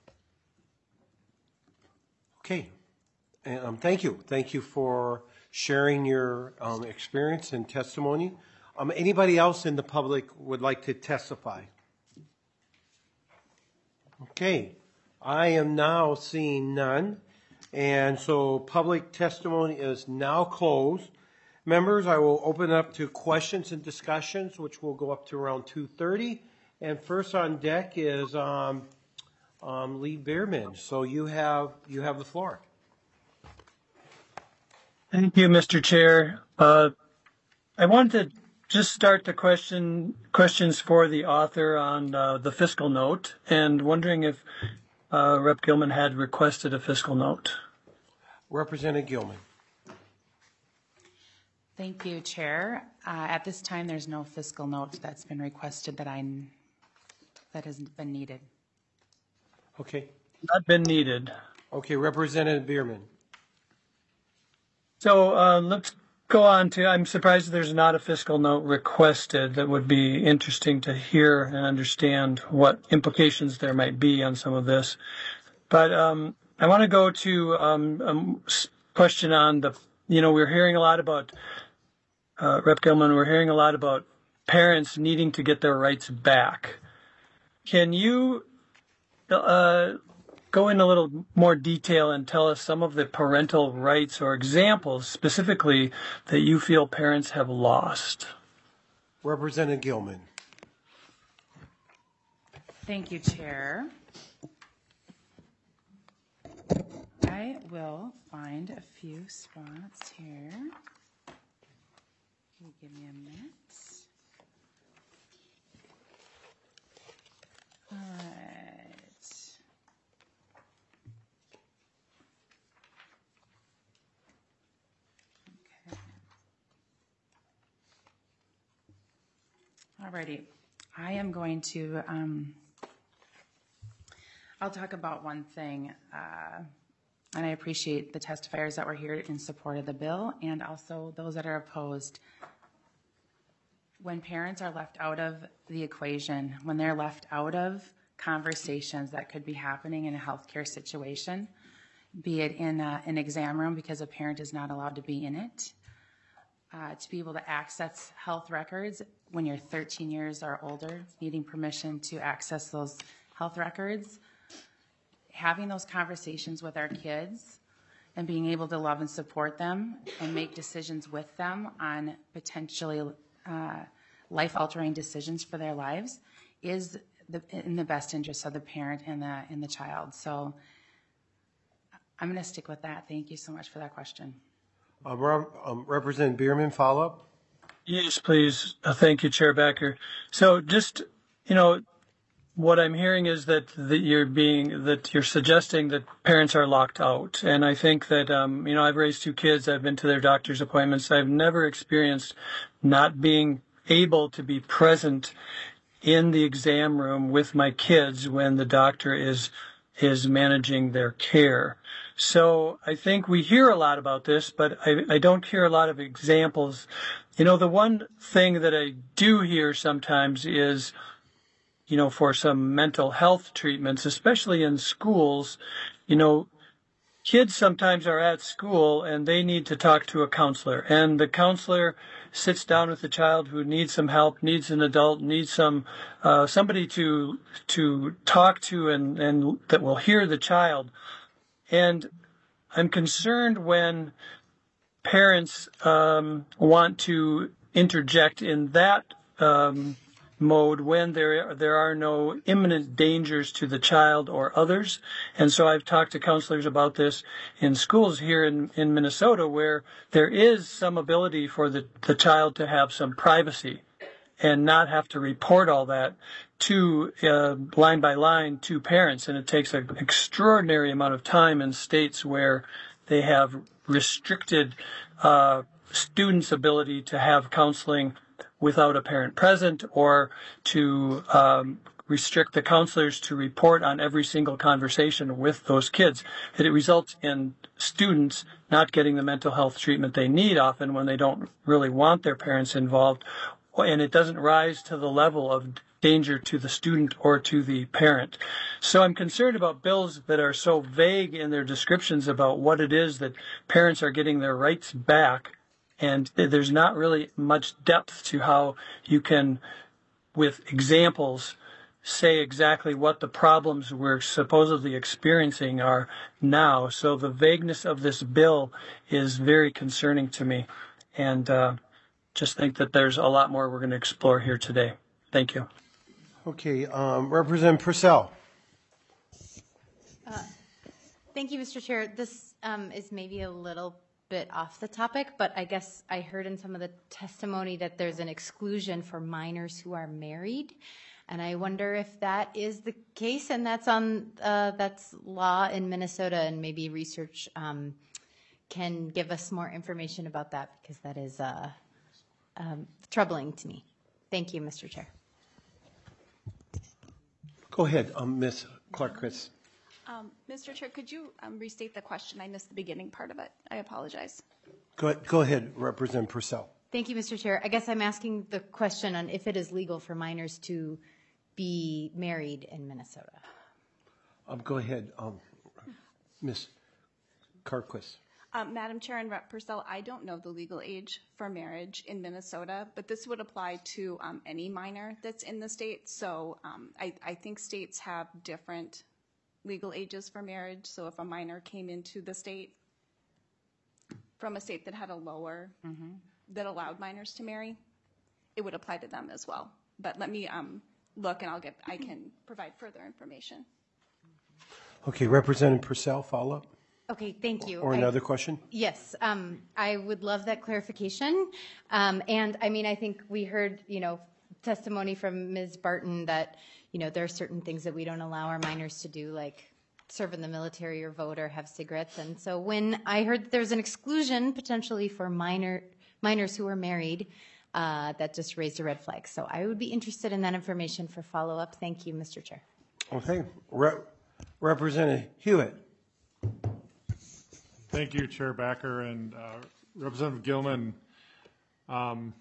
Okay. And, um, thank you. Thank you for sharing your um, experience and testimony. Um, anybody else in the public would like to testify? Okay. I am now seeing none. And so public testimony is now closed. Members, I will open up to questions and discussions, which will go up to around two thirty. And first on deck is um, um, Lee Bierman. So you have you have the floor. Thank you, Mister Chair. Uh, I wanted to just start the question questions for the author on uh, the fiscal note, and wondering if uh, Representative Gilman had requested a fiscal note. Representative Gilman. Thank you, Chair. Uh, at this time, there's no fiscal note that's been requested that I that has been needed. Okay. Not been needed. Okay, Representative Bierman. So uh, let's go on to, I'm surprised there's not a fiscal note requested. That would be interesting to hear and understand what implications there might be on some of this. But um, I want to go to um, a question on the, you know, we're hearing a lot about, uh, Representative Gilman, we're hearing a lot about parents needing to get their rights back. Can you uh, go in a little more detail and tell us some of the parental rights or examples specifically that you feel parents have lost? Representative Gilman. Thank you, Chair. I will find a few spots here. Can you give me a minute? All right. Okay. All righty. I am going to, um, I'll talk about one thing, uh, and I appreciate the testifiers that were here in support of the bill and also those that are opposed. When parents are left out of the equation, when they're left out of conversations that could be happening in a healthcare situation, be it in a, an exam room because a parent is not allowed to be in it, uh, to be able to access health records when you're thirteen years or older, needing permission to access those health records, having those conversations with our kids and being able to love and support them and make decisions with them on potentially uh, life-altering decisions for their lives is the, in the best interest of the parent and the, and the child. So I'm going to stick with that. Thank you so much for that question. Uh, Rep- um, Representative Bierman, follow-up? Yes, please. Uh, thank you, Chair Backer. So just, you know, what I'm hearing is that, that you're being, that you're suggesting that parents are locked out. And I think that, um, you know, I've raised two kids. I've been to their doctor's appointments. I've never experienced not being able to be present in the exam room with my kids when the doctor is, is managing their care. So I think we hear a lot about this, but I, I don't hear a lot of examples. You know, the one thing that I do hear sometimes is, you know, for some mental health treatments, especially in schools, you know, kids sometimes are at school and they need to talk to a counselor, and the counselor sits down with the child who needs some help, needs an adult, needs some uh, somebody to to talk to and, and that will hear the child. And I'm concerned when parents um, want to interject in that um, mode when there there are no imminent dangers to the child or others. And so I've talked to counselors about this in schools here in, in Minnesota, where there is some ability for the, the child to have some privacy and not have to report all that to uh, line by line to parents. And it takes an extraordinary amount of time in states where they have restricted uh, students' ability to have counseling without a parent present, or to um, restrict the counselors to report on every single conversation with those kids. It results in students not getting the mental health treatment they need often when they don't really want their parents involved, and it doesn't rise to the level of danger to the student or to the parent. So I'm concerned about bills that are so vague in their descriptions about what it is that parents are getting their rights back, and there's not really much depth to how you can, with examples, say exactly what the problems we're supposedly experiencing are now. So the vagueness of this bill is very concerning to me, and uh, just think that there's a lot more we're going to explore here today. Thank you. Okay, um, Representative Purcell. Uh, thank you, Mister Chair. This um, is maybe a little bit off the topic, but I guess I heard in some of the testimony that there's an exclusion for minors who are married, and I wonder if that is the case, and that's on uh, that's law in Minnesota, and maybe research um, can give us more information about that, because that is uh, um, troubling to me. Thank you, Mister Chair. Go ahead, um, Miz Clark-Chris. Um, Mister Chair, could you um, restate the question? I missed the beginning part of it. I apologize. Go, go ahead, Representative Purcell. Thank you, Mister Chair. I guess I'm asking the question on if it is legal for minors to be married in Minnesota. Um, go ahead, um, Miz Clark-Chris. Um, Madam Chair and Rep Purcell, I don't know the legal age for marriage in Minnesota, but this would apply to um, any minor that's in the state. So um, I, I think states have different legal ages for marriage. So if a minor came into the state from a state that had a lower, mm-hmm. that allowed minors to marry, it would apply to them as well. But let me um, look, and I'll get, I can provide further information. Okay, Representative Purcell, follow up. Okay, thank you. Or another I, question? Yes, um, I would love that clarification. Um, and I mean, I think we heard, you know, testimony from Miz Barton that, you know, there are certain things that we don't allow our minors to do, like serve in the military or vote or have cigarettes. And so when I heard that there's an exclusion potentially for minor minors who are married, uh, that just raised a red flag. So I would be interested in that information for follow-up. Thank you, Mister Chair. Okay. Re- Representative Hewitt. Thank you, Chair Backer and uh, Representative Gilman. Um,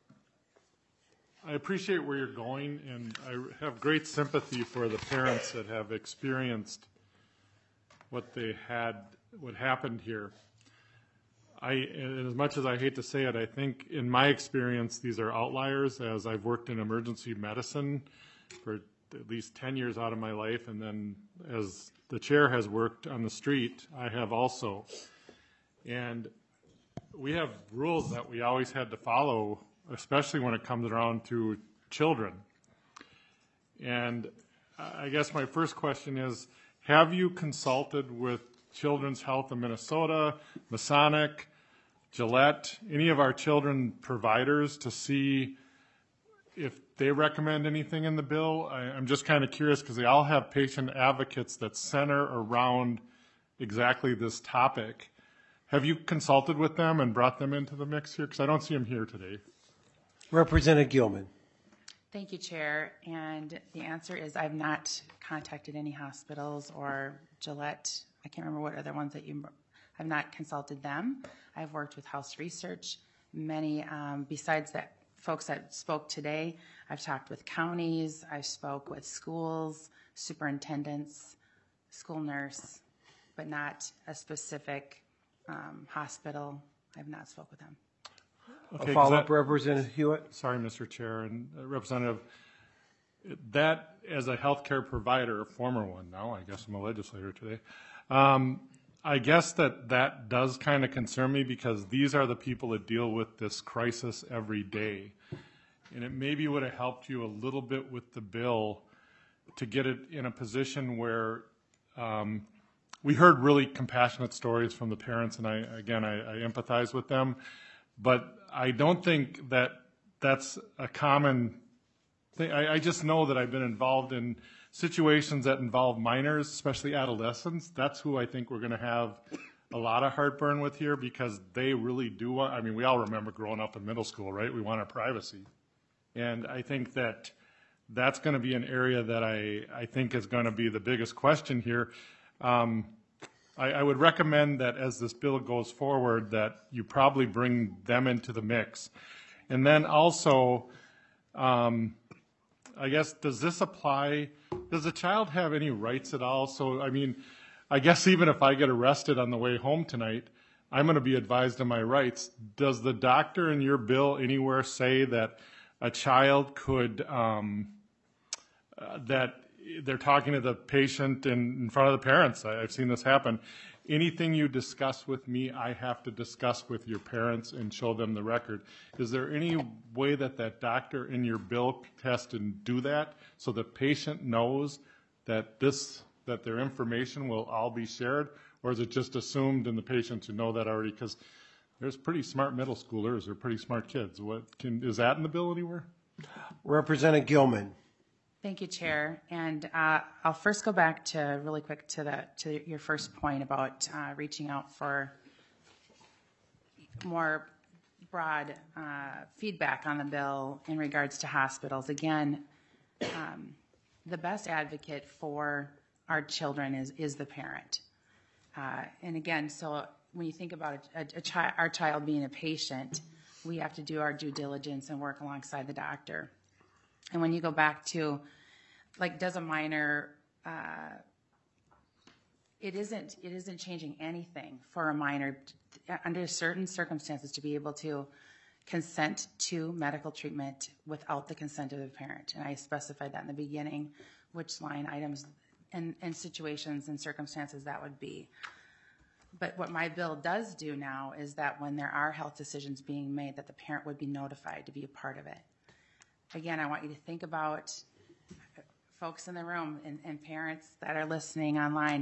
I appreciate where you're going, and I have great sympathy for the parents that have experienced what they had, what happened here. I, and as much as I hate to say it, I think in my experience, these are outliers, as I've worked in emergency medicine for at least ten years out of my life, and then as the chair has worked on the street, I have also. And we have rules that we always had to follow, especially when it comes around to children. And I guess my first question is, have you consulted with Children's Health of Minnesota, Masonic, Gillette, any of our children providers to see if they recommend anything in the bill? I, I'm just kind of curious because they all have patient advocates that center around exactly this topic. Have you consulted with them and brought them into the mix here? Because I don't see them here today. Representative Gilman. Thank you, Chair. And the answer is I've not contacted any hospitals or Gillette. I can't remember what other ones that you, I've not consulted them. I've worked with House Research. Many, um, besides that, folks that spoke today, I've talked with counties, I've spoke with schools, superintendents, school nurse, but not a specific um, hospital. I have not spoke with them. Okay, A 'cause follow-up, that- Representative Hewitt? Sorry, Mister Chair, and uh, Representative, that as a healthcare provider, a former one now, I guess I'm a legislator today, um, I guess that that does kind of concern me because these are the people that deal with this crisis every day. And it maybe would have helped you a little bit with the bill to get it in a position where um, we heard really compassionate stories from the parents, and I, again, I, I empathize with them. But I don't think that that's a common thing. I, I just know that I've been involved in situations that involve minors, especially adolescents. That's who I think we're going to have a lot of heartburn with here because they really do want, I mean, we all remember growing up in middle school, right? We want our privacy. And I think that that's going to be an area that I, I think is going to be the biggest question here. Um, I, I would recommend that as this bill goes forward, that you probably bring them into the mix. And then also, um, I guess, does this apply, does a child have any rights at all? So, I mean, I guess even if I get arrested on the way home tonight, I'm going to be advised of my rights. Does the doctor in your bill anywhere say that a child could, um, uh, that they're talking to the patient in, in front of the parents? I, I've seen this happen. Anything you discuss with me, I have to discuss with your parents and show them the record. Is there any way that that doctor in your bill has to do that so the patient knows that this, that their information will all be shared? Or is it just assumed and the patient should know that already? Because there's pretty smart middle schoolers or pretty smart kids. What can, is that in the bill anywhere? Representative Gilman. Thank you, Chair. And uh, I'll first go back to really quick to the to your first point about uh, reaching out for more broad uh, feedback on the bill in regards to hospitals. Again, um, the best advocate for our children is is the parent. Uh, and again, so when you think about a, a, a chi- our child being a patient, we have to do our due diligence and work alongside the doctor. And when you go back to, like, does a minor, uh, it isn't it isn't changing anything for a minor to, under certain circumstances to be able to consent to medical treatment without the consent of the parent. And I specified that in the beginning, which line items and, and situations and circumstances that would be. But what my bill does do now is that when there are health decisions being made, that the parent would be notified to be a part of it. Again, I want you to think about folks in the room and, and parents that are listening online.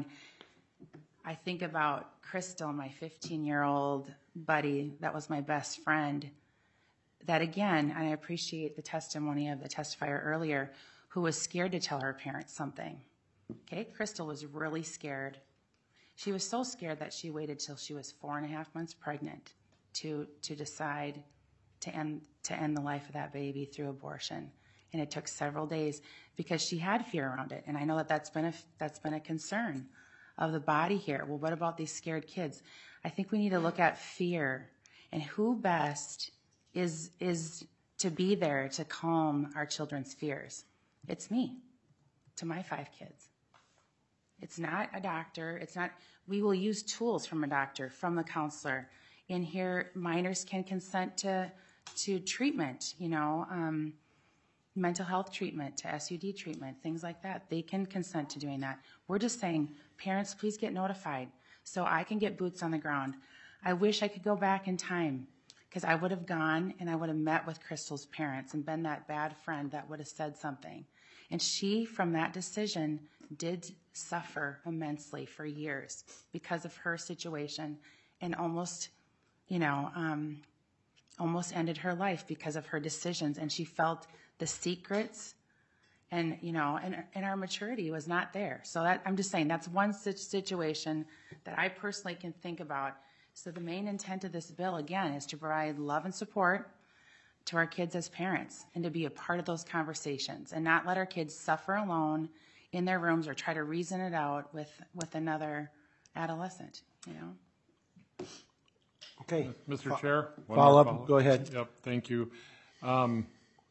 I think about Crystal, my fifteen-year-old buddy that was my best friend, that again, and I appreciate the testimony of the testifier earlier, who was scared to tell her parents something. Okay, Crystal was really scared. She was so scared that she waited till she was four and a half months pregnant to to decide to end to end the life of that baby through abortion. And it took several days because she had fear around it. And I know that that's been a, that's been a concern of the body here. Well, what about these scared kids? I think we need to look at fear and who best is is to be there to calm our children's fears. It's me, to my five kids. It's not a doctor. It's not, we will use tools from a doctor, from the counselor. In here, minors can consent to to treatment, you know, um, mental health treatment, to S U D treatment, things like that. They can consent to doing that. We're just saying, parents, please get notified so I can get boots on the ground. I wish I could go back in time because I would have gone and I would have met with Crystal's parents and been that bad friend that would have said something. And she, from that decision, did suffer immensely for years because of her situation and almost, you know, um, almost ended her life because of her decisions. And she felt the secrets and, you know, and, and our maturity was not there. So that, I'm just saying that's one such situation that I personally can think about. So the main intent of this bill, again, is to provide love and support to our kids as parents and to be a part of those conversations and not let our kids suffer alone in their rooms or try to reason it out with, with another adolescent, you know? Okay. Mister Chair? one Follow more up, follow-up. go ahead. Yep, thank you. Um,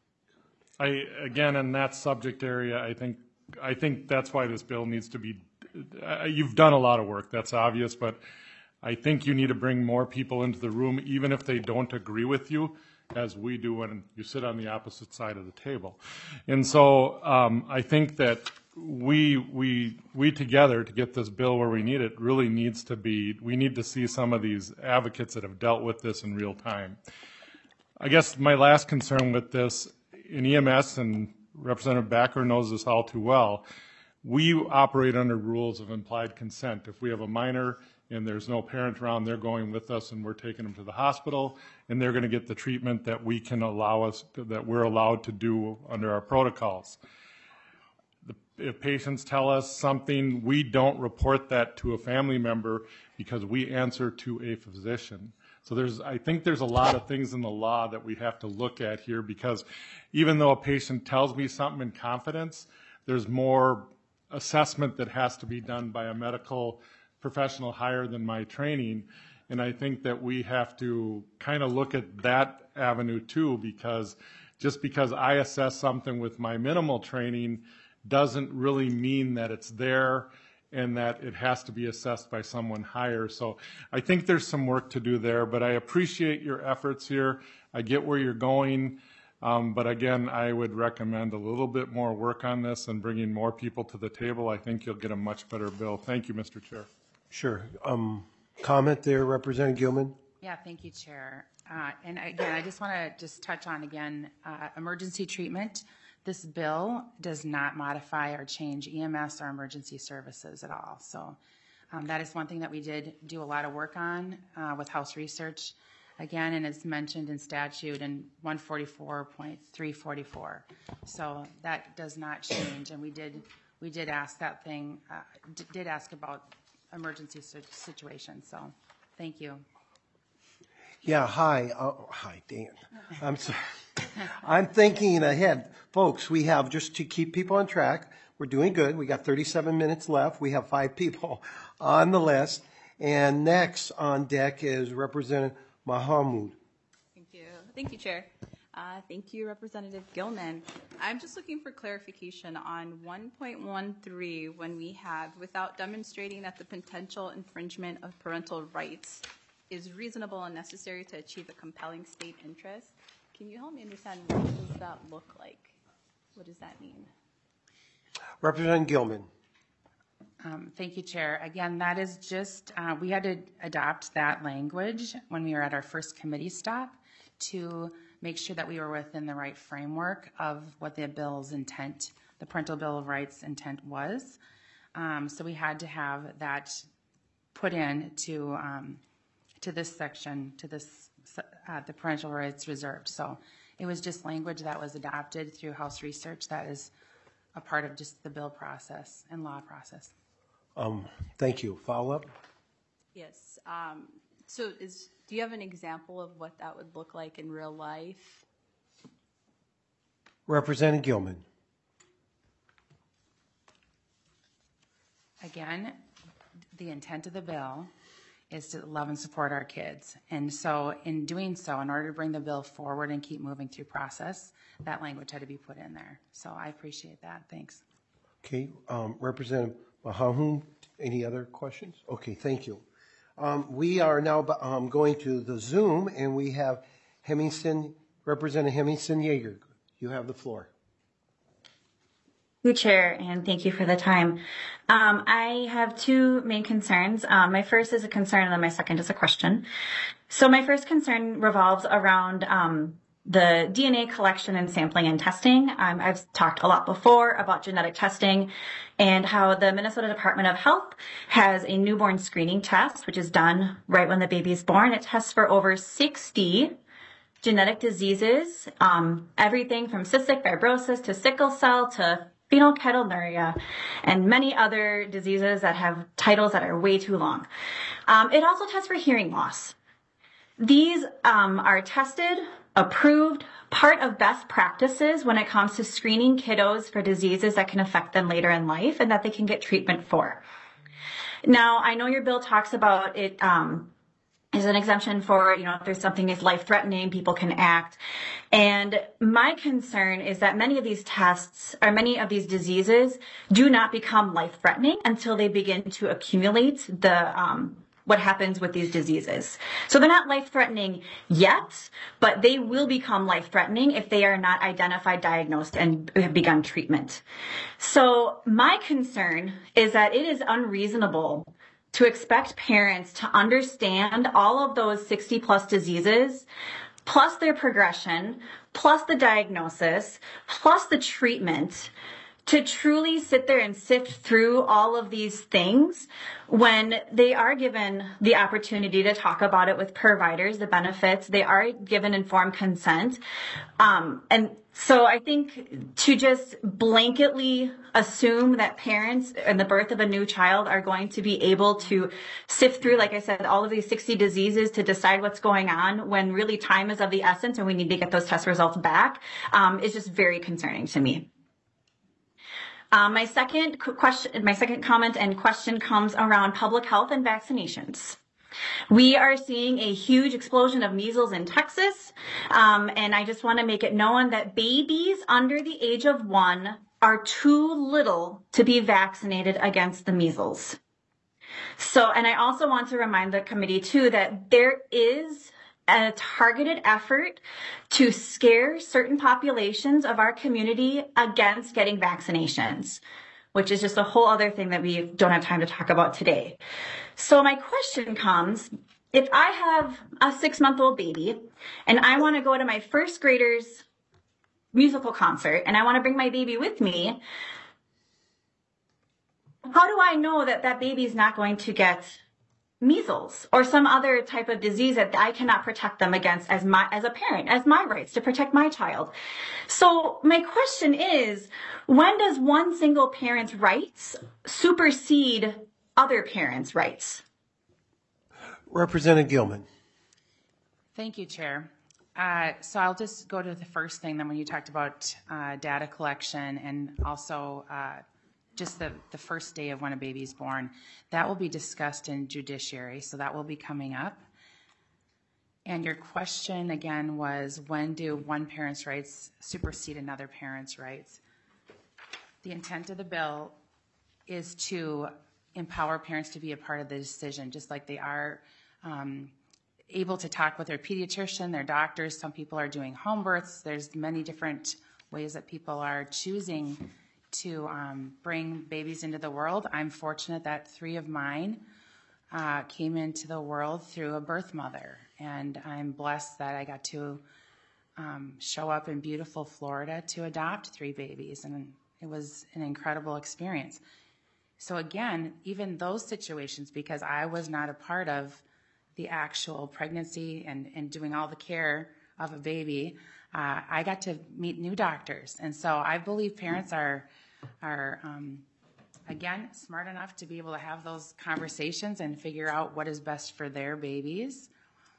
I, again, in that subject area, I think, I think that's why this bill needs to be uh, you've done a lot of work, that's obvious, but I think you need to bring more people into the room, even if they don't agree with you, as we do when you sit on the opposite side of the table. And so um, I think that we, we, we together, to get this bill where we need it, really needs to be, we need to see some of these advocates that have dealt with this in real time. I guess my last concern with this, in E M S, and Representative Backer knows this all too well, we operate under rules of implied consent. If we have a minor and there's no parent around, they're going with us and we're taking them to the hospital, and they're going to get the treatment that we can allow us, to, that we're allowed to do under our protocols. If patients tell us something, we don't report that to a family member because we answer to a physician. So there's, I think there's a lot of things in the law that we have to look at here, because even though a patient tells me something in confidence, there's more assessment that has to be done by a medical professional higher than my training. And I think that we have to kind of look at that avenue too, because just because I assess something with my minimal training doesn't really mean that it's there and that it has to be assessed by someone higher. So I think there's some work to do there, but I appreciate your efforts here. I get where you're going, um, but again, I would recommend a little bit more work on this and bringing more people to the table. I think you'll get a much better bill. Thank you, Mister Chair. Sure. Um, comment there, Representative Gilman? Yeah, thank you, Chair. Uh, and again, I just want to just touch on again, uh, emergency treatment. This bill does not modify or change E M S or emergency services at all. So um, that is one thing that we did do a lot of work on uh, with House Research, again, and it's mentioned in statute in one forty-four point three forty-four. So that does not change, and we did we did ask that thing, uh, d- did ask about emergency situations. So thank you. Yeah, hi. Uh, hi, Dan. I'm sorry. I'm thinking ahead. Folks, we have, just to keep people on track, we're doing good. We got thirty-seven minutes left. We have five people on the list. And next on deck is Representative Mahmoud. Thank you. Thank you, Chair. Uh, thank you, Representative Gilman. I'm just looking for clarification on one point one three when we have, without demonstrating that the potential infringement of parental rights is reasonable and necessary to achieve a compelling state interest. Can you help me understand what does that look like? What does that mean? Representative Gilman. Um, thank you, Chair. Again, that is just, uh, we had to adopt that language when we were at our first committee stop to make sure that we were within the right framework of what the bill's intent, the Parental Bill of Rights intent was. Um, so we had to have that put in to um, to this section, to this, uh, the parental rights reserved. So it was just language that was adopted through House Research that is a part of just the bill process and law process. Um, thank you. Follow up? Yes. Um, so is, do you have an example of what that would look like in real life? Representative Gilman. Again, the intent of the bill is to love and support our kids. And so in doing so, in order to bring the bill forward and keep moving through process, that language had to be put in there. So I appreciate that. Thanks. Okay. Um, Representative Mahmoud, any other questions? Okay, thank you. Um, we are now um, going to the Zoom, and we have Hemmingson, Representative Hemmingson Yeager. You have the floor. Thank you, Chair, and thank you for the time. Um, I have two main concerns. Um, my first is a concern, and then my second is a question. So my first concern revolves around um, the D N A collection and sampling and testing. Um, I've talked a lot before about genetic testing and how the Minnesota Department of Health has a newborn screening test, which is done right when the baby is born. It tests for over sixty genetic diseases, um, everything from cystic fibrosis to sickle cell to phenylketonuria, and many other diseases that have titles that are way too long. Um, it also tests for hearing loss. These um, are tested, approved, part of best practices when it comes to screening kiddos for diseases that can affect them later in life and that they can get treatment for. Now, I know your bill talks about it um, is an exemption for, you know, if there's something that's life-threatening, people can act. And my concern is that many of these tests or many of these diseases do not become life-threatening until they begin to accumulate the um, what happens with these diseases. So they're not life-threatening yet, but they will become life-threatening if they are not identified, diagnosed, and have begun treatment. So my concern is that it is unreasonable to expect parents to understand all of those sixty plus diseases, plus their progression, plus the diagnosis, plus the treatment, to truly sit there and sift through all of these things when they are given the opportunity to talk about it with providers, the benefits, they are given informed consent. Um, and so I think to just blanketly assume that parents in the birth of a new child are going to be able to sift through, like I said, all of these sixty diseases to decide what's going on when really time is of the essence and we need to get those test results back um, is just very concerning to me. Um, my second question, my second comment and question comes around public health and vaccinations. We are seeing a huge explosion of measles in Texas, um, and I just want to make it known that babies under the age of one are too little to be vaccinated against the measles. So, and I also want to remind the committee too that there is a targeted effort to scare certain populations of our community against getting vaccinations, which is just a whole other thing that we don't have time to talk about today. So my question comes, if I have a six-month-old baby and I want to go to my first grader's musical concert and I want to bring my baby with me, how do I know that that baby is not going to get measles or some other type of disease that I cannot protect them against as my as a parent, as my rights to protect my child? So my question is, when does one single parent's rights supersede other parents' rights? Representative Gilman. Thank you, Chair. Uh, so I'll just go to the first thing then when you talked about uh, data collection and also uh, just the, the first day of when a baby is born. That will be discussed in judiciary, so that will be coming up. And your question again was, when do one parent's rights supersede another parent's rights? The intent of the bill is to empower parents to be a part of the decision, just like they are um, able to talk with their pediatrician, their doctors. Some people are doing home births. There's many different ways that people are choosing to um, bring babies into the world. I'm fortunate that three of mine uh, came into the world through a birth mother, and I'm blessed that I got to um, show up in beautiful Florida to adopt three babies, and it was an incredible experience. So again, even those situations, because I was not a part of the actual pregnancy and, and doing all the care of a baby, uh, I got to meet new doctors. And so I believe parents are, are um, again, smart enough to be able to have those conversations and figure out what is best for their babies.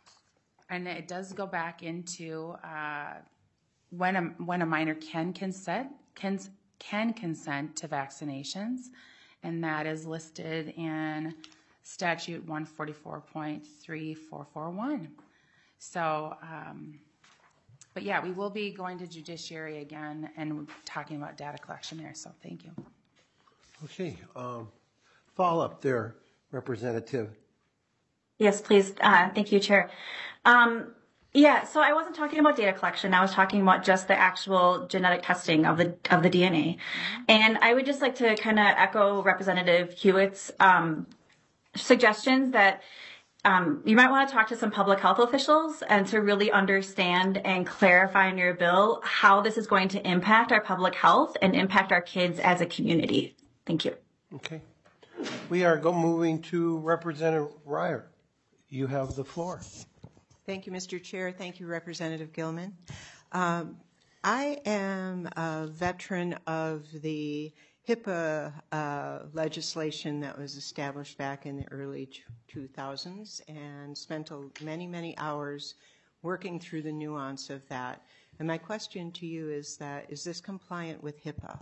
And it does go back into uh, when, a, when a minor can consent, can, can consent to vaccinations, and that is listed in statute one forty-four point three four four one. So, um, but yeah, we will be going to judiciary again and talking about data collection there, so thank you. Okay, um, follow up there, Representative. Yes, please. Uh, thank you, Chair. Um, yeah, so I wasn't talking about data collection. I was talking about just the actual genetic testing of the of the D N A. Mm-hmm. And I would just like to kind of echo Representative Hewitt's um, suggestions that um, you might want to talk to some public health officials and to really understand and clarify in your bill how this is going to impact our public health and impact our kids as a community. Thank you. Okay. We are go moving to Representative Ryer. You have the floor. Thank you, Mister Chair. Thank you, Representative Gilman. Um, I am a veteran of the HIPAA uh, legislation that was established back in the early two thousands and spent a, many, many hours working through the nuance of that. And my question to you is that, is this compliant with HIPAA?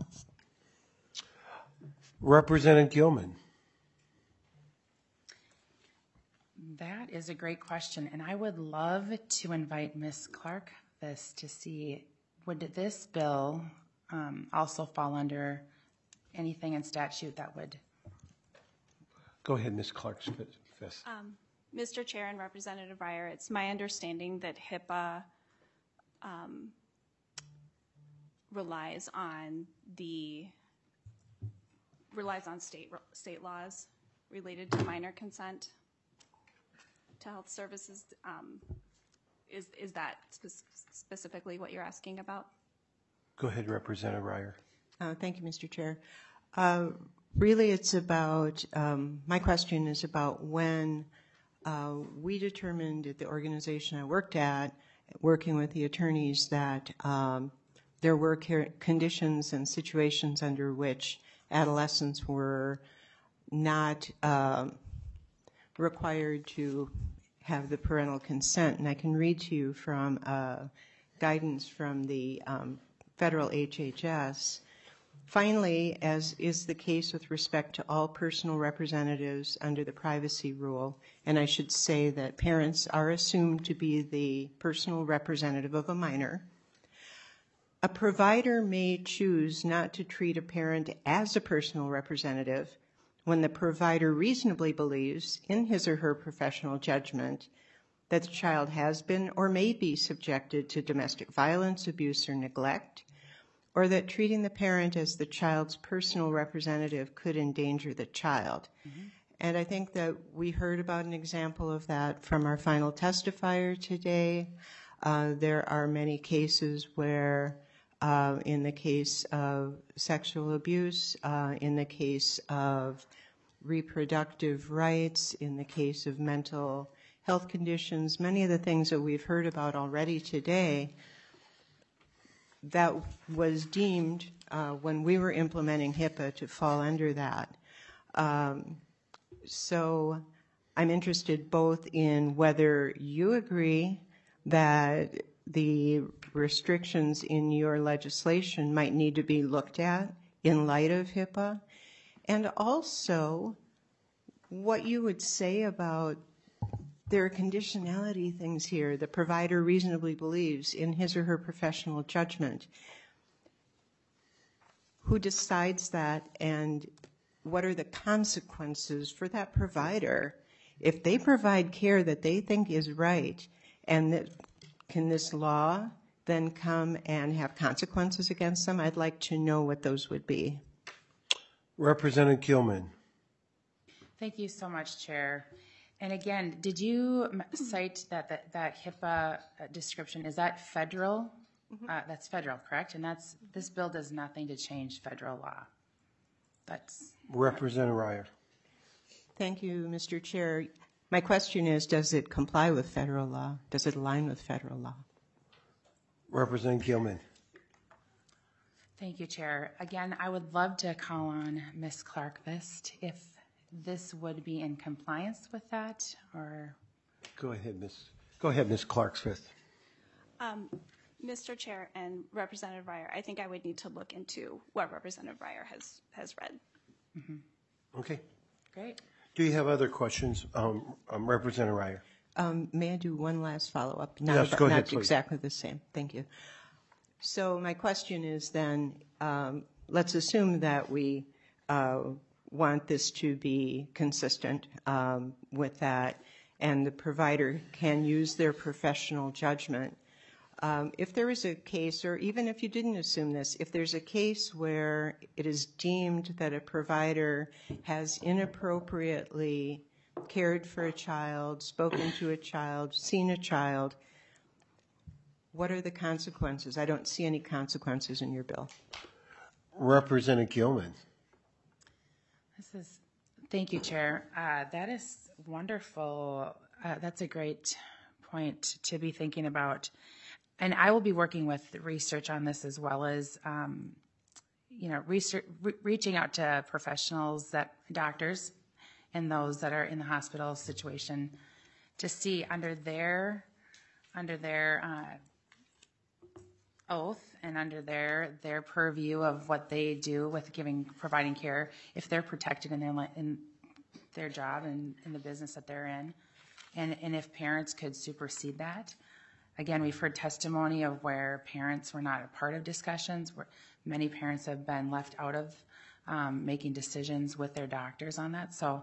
Representative Gilman. That is a great question, and I would love to invite Miz Clark this to see, would this bill um, also fall under anything in statute that would? Go ahead, Miz Clark-Fist. Um, Mister Chair and Representative Ryer, it's my understanding that HIPAA um, relies on the relies on state state laws related to minor consent to health services. Um, is is that spe- specifically what you're asking about? Go ahead, Representative Ryer. Uh, thank you, Mister Chair. Uh, really, it's about, um, my question is about when uh, we determined at the organization I worked at, working with the attorneys, that um, there were care- conditions and situations under which adolescents were not uh, required to have the parental consent. And I can read to you from uh, guidance from the um, federal H H S. Finally, as is the case with respect to all personal representatives under the privacy rule, and I should say that parents are assumed to be the personal representative of a minor, a provider may choose not to treat a parent as a personal representative when the provider reasonably believes in his or her professional judgment that the child has been or may be subjected to domestic violence, abuse, or neglect, or that treating the parent as the child's personal representative could endanger the child. Mm-hmm. And I think that we heard about an example of that from our final testifier today. Uh, there are many cases where, uh, in the case of sexual abuse, uh, in the case of reproductive rights, in the case of mental health conditions, many of the things that we've heard about already today, that was deemed, uh, when we were implementing HIPAA, to fall under that. Um, so I'm interested both in whether you agree that the restrictions in your legislation might need to be looked at in light of HIPAA, and also what you would say about there are conditionality things here. The provider reasonably believes in his or her professional judgment. Who decides that, and what are the consequences for that provider if they provide care that they think is right? And that, can this law then come and have consequences against them? I'd like to know what those would be. Representative Gilman. Thank you so much, Chair. And again, did you cite that that, that HIPAA description, is that federal? Mm-hmm. Uh, that's federal, correct? And that's, this bill does nothing to change federal law. That's Representative Ryer. Thank you, Mister Chair. My question is, does it comply with federal law? Does it align with federal law? Representative Gilman. Thank you, Chair. Again, I would love to call on Miz Clark-Fist if this would be in compliance with that, or? Go ahead, Miz Go ahead, Miz Clark-Fist. Um, Mister Chair and Representative Ryer, I think I would need to look into what Representative Ryer has, has read. Mm-hmm. Okay. Great. Do you have other questions, um, um, Representative Ryer? Um, may I do one last follow-up? Not yes, about, go ahead, not please. Exactly the same. Thank you. So my question is then, um, let's assume that we uh, want this to be consistent um, with that, and the provider can use their professional judgment. Um, if there is a case, or even if you didn't assume this, if there's a case where it is deemed that a provider has inappropriately cared for a child, spoken to a child, seen a child, what are the consequences? I don't see any consequences in your bill. Representative Gilman. This is, thank you, Chair. Uh, that is wonderful. Uh, that's a great point to be thinking about. And I will be working with research on this, as well as, um, you know, research, re- reaching out to professionals, that doctors and those that are in the hospital situation, to see under their, under their uh, oath and under their their purview of what they do with giving, providing care, if they're protected in their in their job and in the business that they're in. and, and if parents could supersede that. Again, we've heard testimony of where parents were not a part of discussions, where many parents have been left out of um, making decisions with their doctors on that. So,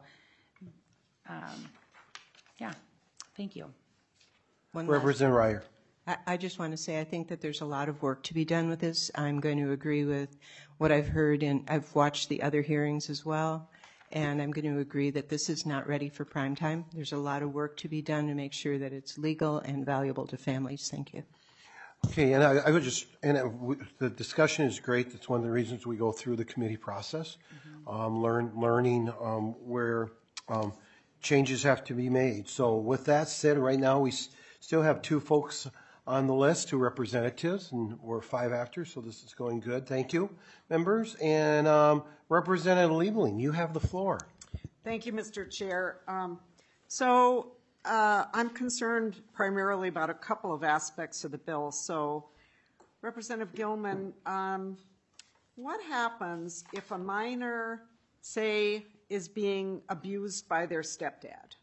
um, yeah, thank you. One last- Representative Ryer. I, I just want to say I think that there's a lot of work to be done with this. I'm going to agree with what I've heard, and I've watched the other hearings as well, and I'm going to agree that this is not ready for prime time. There's a lot of work to be done to make sure that it's legal and valuable to families. Thank you. Okay, and I, I would just, and it, w- the discussion is great. That's one of the reasons we go through the committee process, um, learn, learning um, where um, changes have to be made. So with that said, right now we s- still have two folks on the list, two representatives, and we're five after, so this is going good. Thank you, members. And um, Representative Liebling, you have the floor. Thank you, Mister Chair. Um, so uh, I'm concerned primarily about a couple of aspects of the bill. So Representative Gilman, um, what happens if a minor, say, is being abused by their stepdad,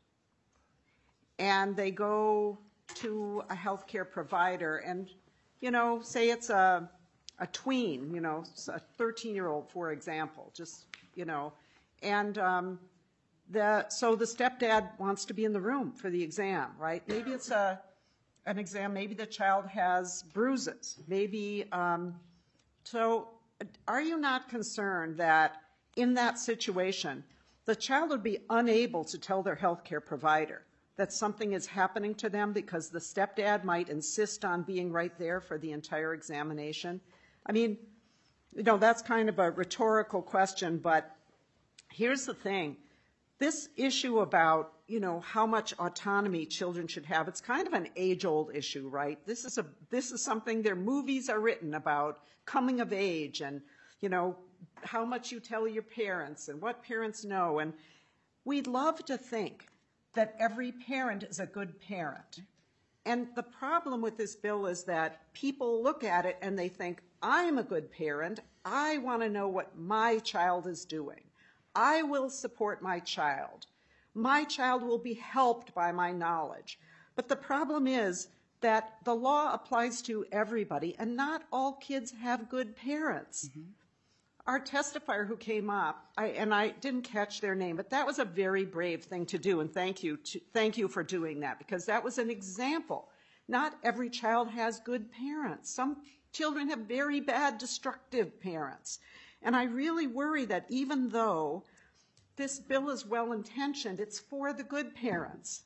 and they go to a healthcare provider, and, you know, say it's a, a tween, you know, a thirteen-year-old, for example, just, you know, and um, the so the stepdad wants to be in the room for the exam, right? Maybe it's a an exam, maybe the child has bruises, maybe, um, so are you not concerned that in that situation, the child would be unable to tell their healthcare provider that something is happening to them because the stepdad might insist on being right there for the entire examination? I mean, you know, that's kind of a rhetorical question, but here's the thing. This issue about, you know, how much autonomy children should have, it's kind of an age-old issue, right? This is a this is something, their movies are written about coming of age and, you know, how much you tell your parents and what parents know. And we'd love to think that every parent is a good parent. And the problem with this bill is that people look at it and they think, I'm a good parent. I want to know what my child is doing. I will support my child. My child will be helped by my knowledge. But the problem is that the law applies to everybody, and not all kids have good parents. Mm-hmm. Our testifier who came up, I, and I didn't catch their name, but that was a very brave thing to do, and thank you, to, thank you for doing that, because that was an example. Not every child has good parents. Some children have very bad, destructive parents. And I really worry that even though this bill is well-intentioned, it's for the good parents.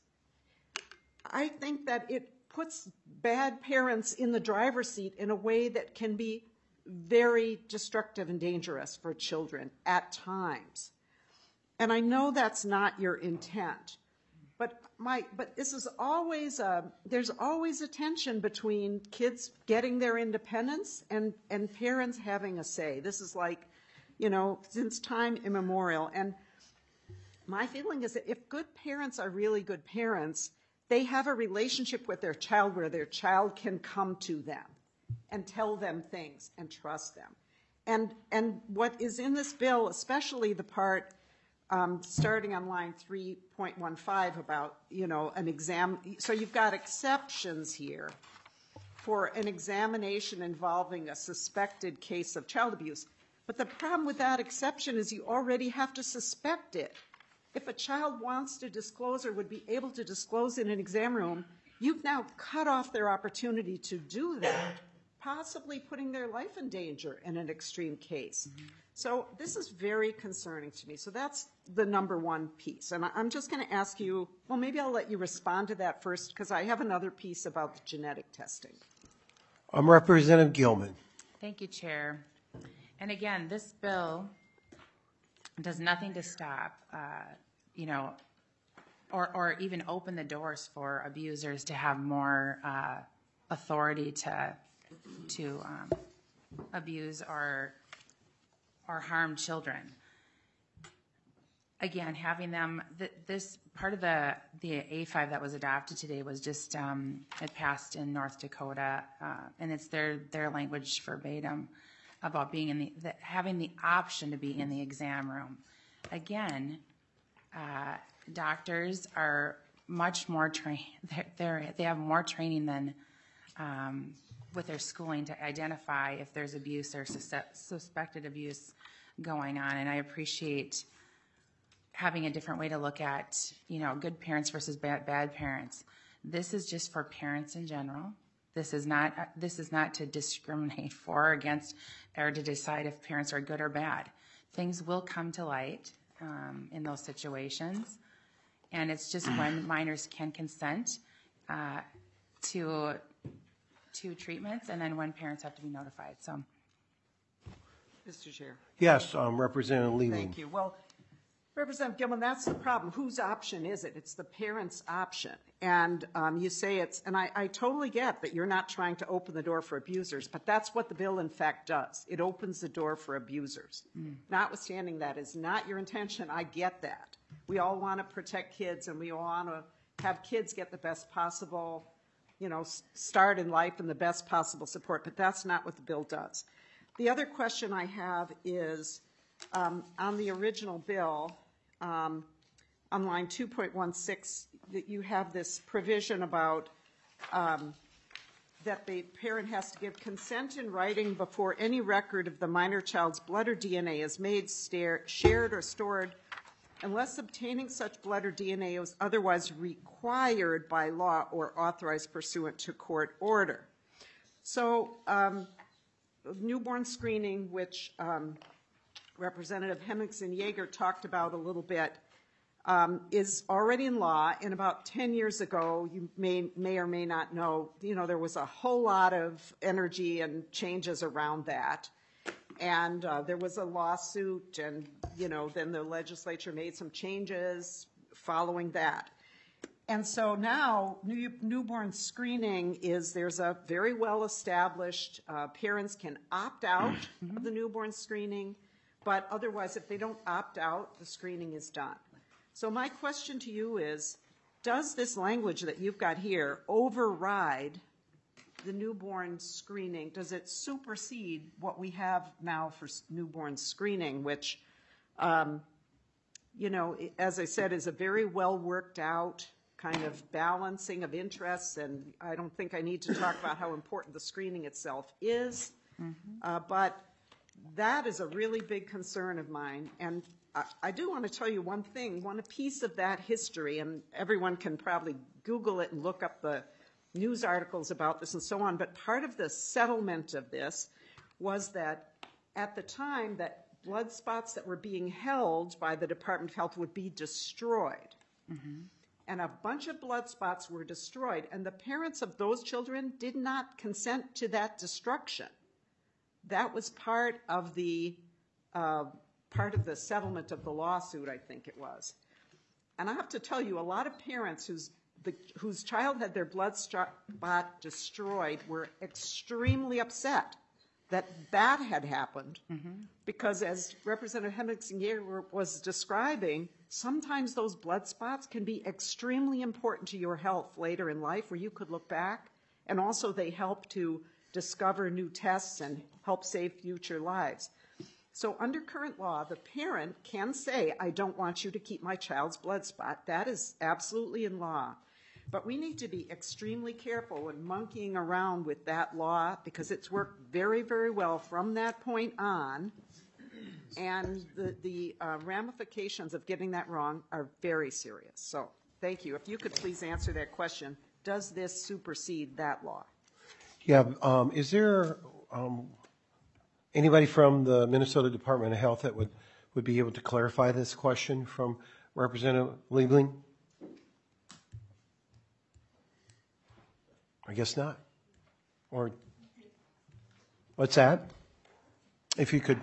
I think that it puts bad parents in the driver's seat in a way that can be very destructive and dangerous for children at times. And I know that's not your intent, but my but this is always a there's always a tension between kids getting their independence and and parents having a say. This is like, you know, since time immemorial. And my feeling is that if good parents are really good parents, they have a relationship with their child where their child can come to them and tell them things and trust them. And and what is in this bill, especially the part um, starting on line three point one five about, you know, an exam. So you've got exceptions here for an examination involving a suspected case of child abuse. But the problem with that exception is you already have to suspect it. If a child wants to disclose or would be able to disclose in an exam room, you've now cut off their opportunity to do that, possibly putting their life in danger in an extreme case. Mm-hmm. So this is very concerning to me. So that's the number one piece. And I'm just going to ask you, well, maybe I'll let you respond to that first, because I have another piece about the genetic testing. I'm Representative Gilman. Thank you, Chair. And again, this bill does nothing to stop, uh, you know, or, or even open the doors for abusers to have more uh, authority to to um, abuse or or harm children. Again, having them, th- this part of the, the A five that was adopted today was just, um, it passed in North Dakota, uh, and it's their, their language verbatim about being in the, the, having the option to be in the exam room. Again, uh, doctors are much more train. They're, they're they have more training than um, with their schooling to identify if there's abuse or sus- suspected abuse going on. And I appreciate having a different way to look at, you know, good parents versus bad bad parents. This is just for parents in general. This is not this is not to discriminate for or against or to decide if parents are good or bad. Things will come to light um, in those situations, and it's just when minors can consent uh, to to treatments, and then when parents have to be notified. So, Mister Chair. Yes, um, Representative Leland. Thank you. Well, Representative Gilman, that's the problem. Whose option is it? It's the parent's option. And um, you say it's, and I, I totally get that you're not trying to open the door for abusers, but that's what the bill in fact does. It opens the door for abusers. Mm. Notwithstanding that is not your intention. I get that. We all want to protect kids, and we all want to have kids get the best possible, you know, start in life and the best possible support, but that's not what the bill does. The other question I have is um, on the original bill, Um, on line two point one six, that you have this provision about um, that the parent has to give consent in writing before any record of the minor child's blood or D N A is made, stare, shared, or stored, unless obtaining such blood or D N A is otherwise required by law or authorized pursuant to court order. So um, newborn screening, which um, Representative Henningsen-Yeager talked about a little bit, um, is already in law. And about ten years ago, you may, may or may not know, you know, there was a whole lot of energy and changes around that. And uh, there was a lawsuit, and, you know, then the legislature made some changes following that. And so now new, newborn screening is, there's a very well-established, uh, parents can opt out mm-hmm. of the newborn screening. But otherwise, if they don't opt out, the screening is done. So my question to you is, does this language that you've got here override the newborn screening? Does it supersede what we have now for newborn screening, which, um, you know, as I said, is a very well worked out kind of balancing of interests, and I don't think I need to talk about how important the screening itself is, mm-hmm. uh, but that is a really big concern of mine. And I, I do want to tell you one thing, one piece of that history, and everyone can probably Google it and look up the news articles about this and so on, but part of the settlement of this was that at the time that blood spots that were being held by the Department of Health would be destroyed. Mm-hmm. And a bunch of blood spots were destroyed, and the parents of those children did not consent to that destruction. That was part of the uh, part of the settlement of the lawsuit, I think it was. And I have to tell you, a lot of parents whose the, whose child had their blood spot destroyed were extremely upset that that had happened, mm-hmm. because as Representative Henningsen-Yeager was describing, sometimes those blood spots can be extremely important to your health later in life, where you could look back, and also they help to discover new tests and help save future lives. So under current law, the parent can say, I don't want you to keep my child's blood spot. That is absolutely in law. But we need to be extremely careful when monkeying around with that law, because it's worked very, very well from that point on. And the, the uh, ramifications of getting that wrong are very serious. So thank you. If you could please answer that question, does this supersede that law? Yeah, um, is there um, anybody from the Minnesota Department of Health that would, would be able to clarify this question from Representative Liebling? I guess not. Or what's that? If you could.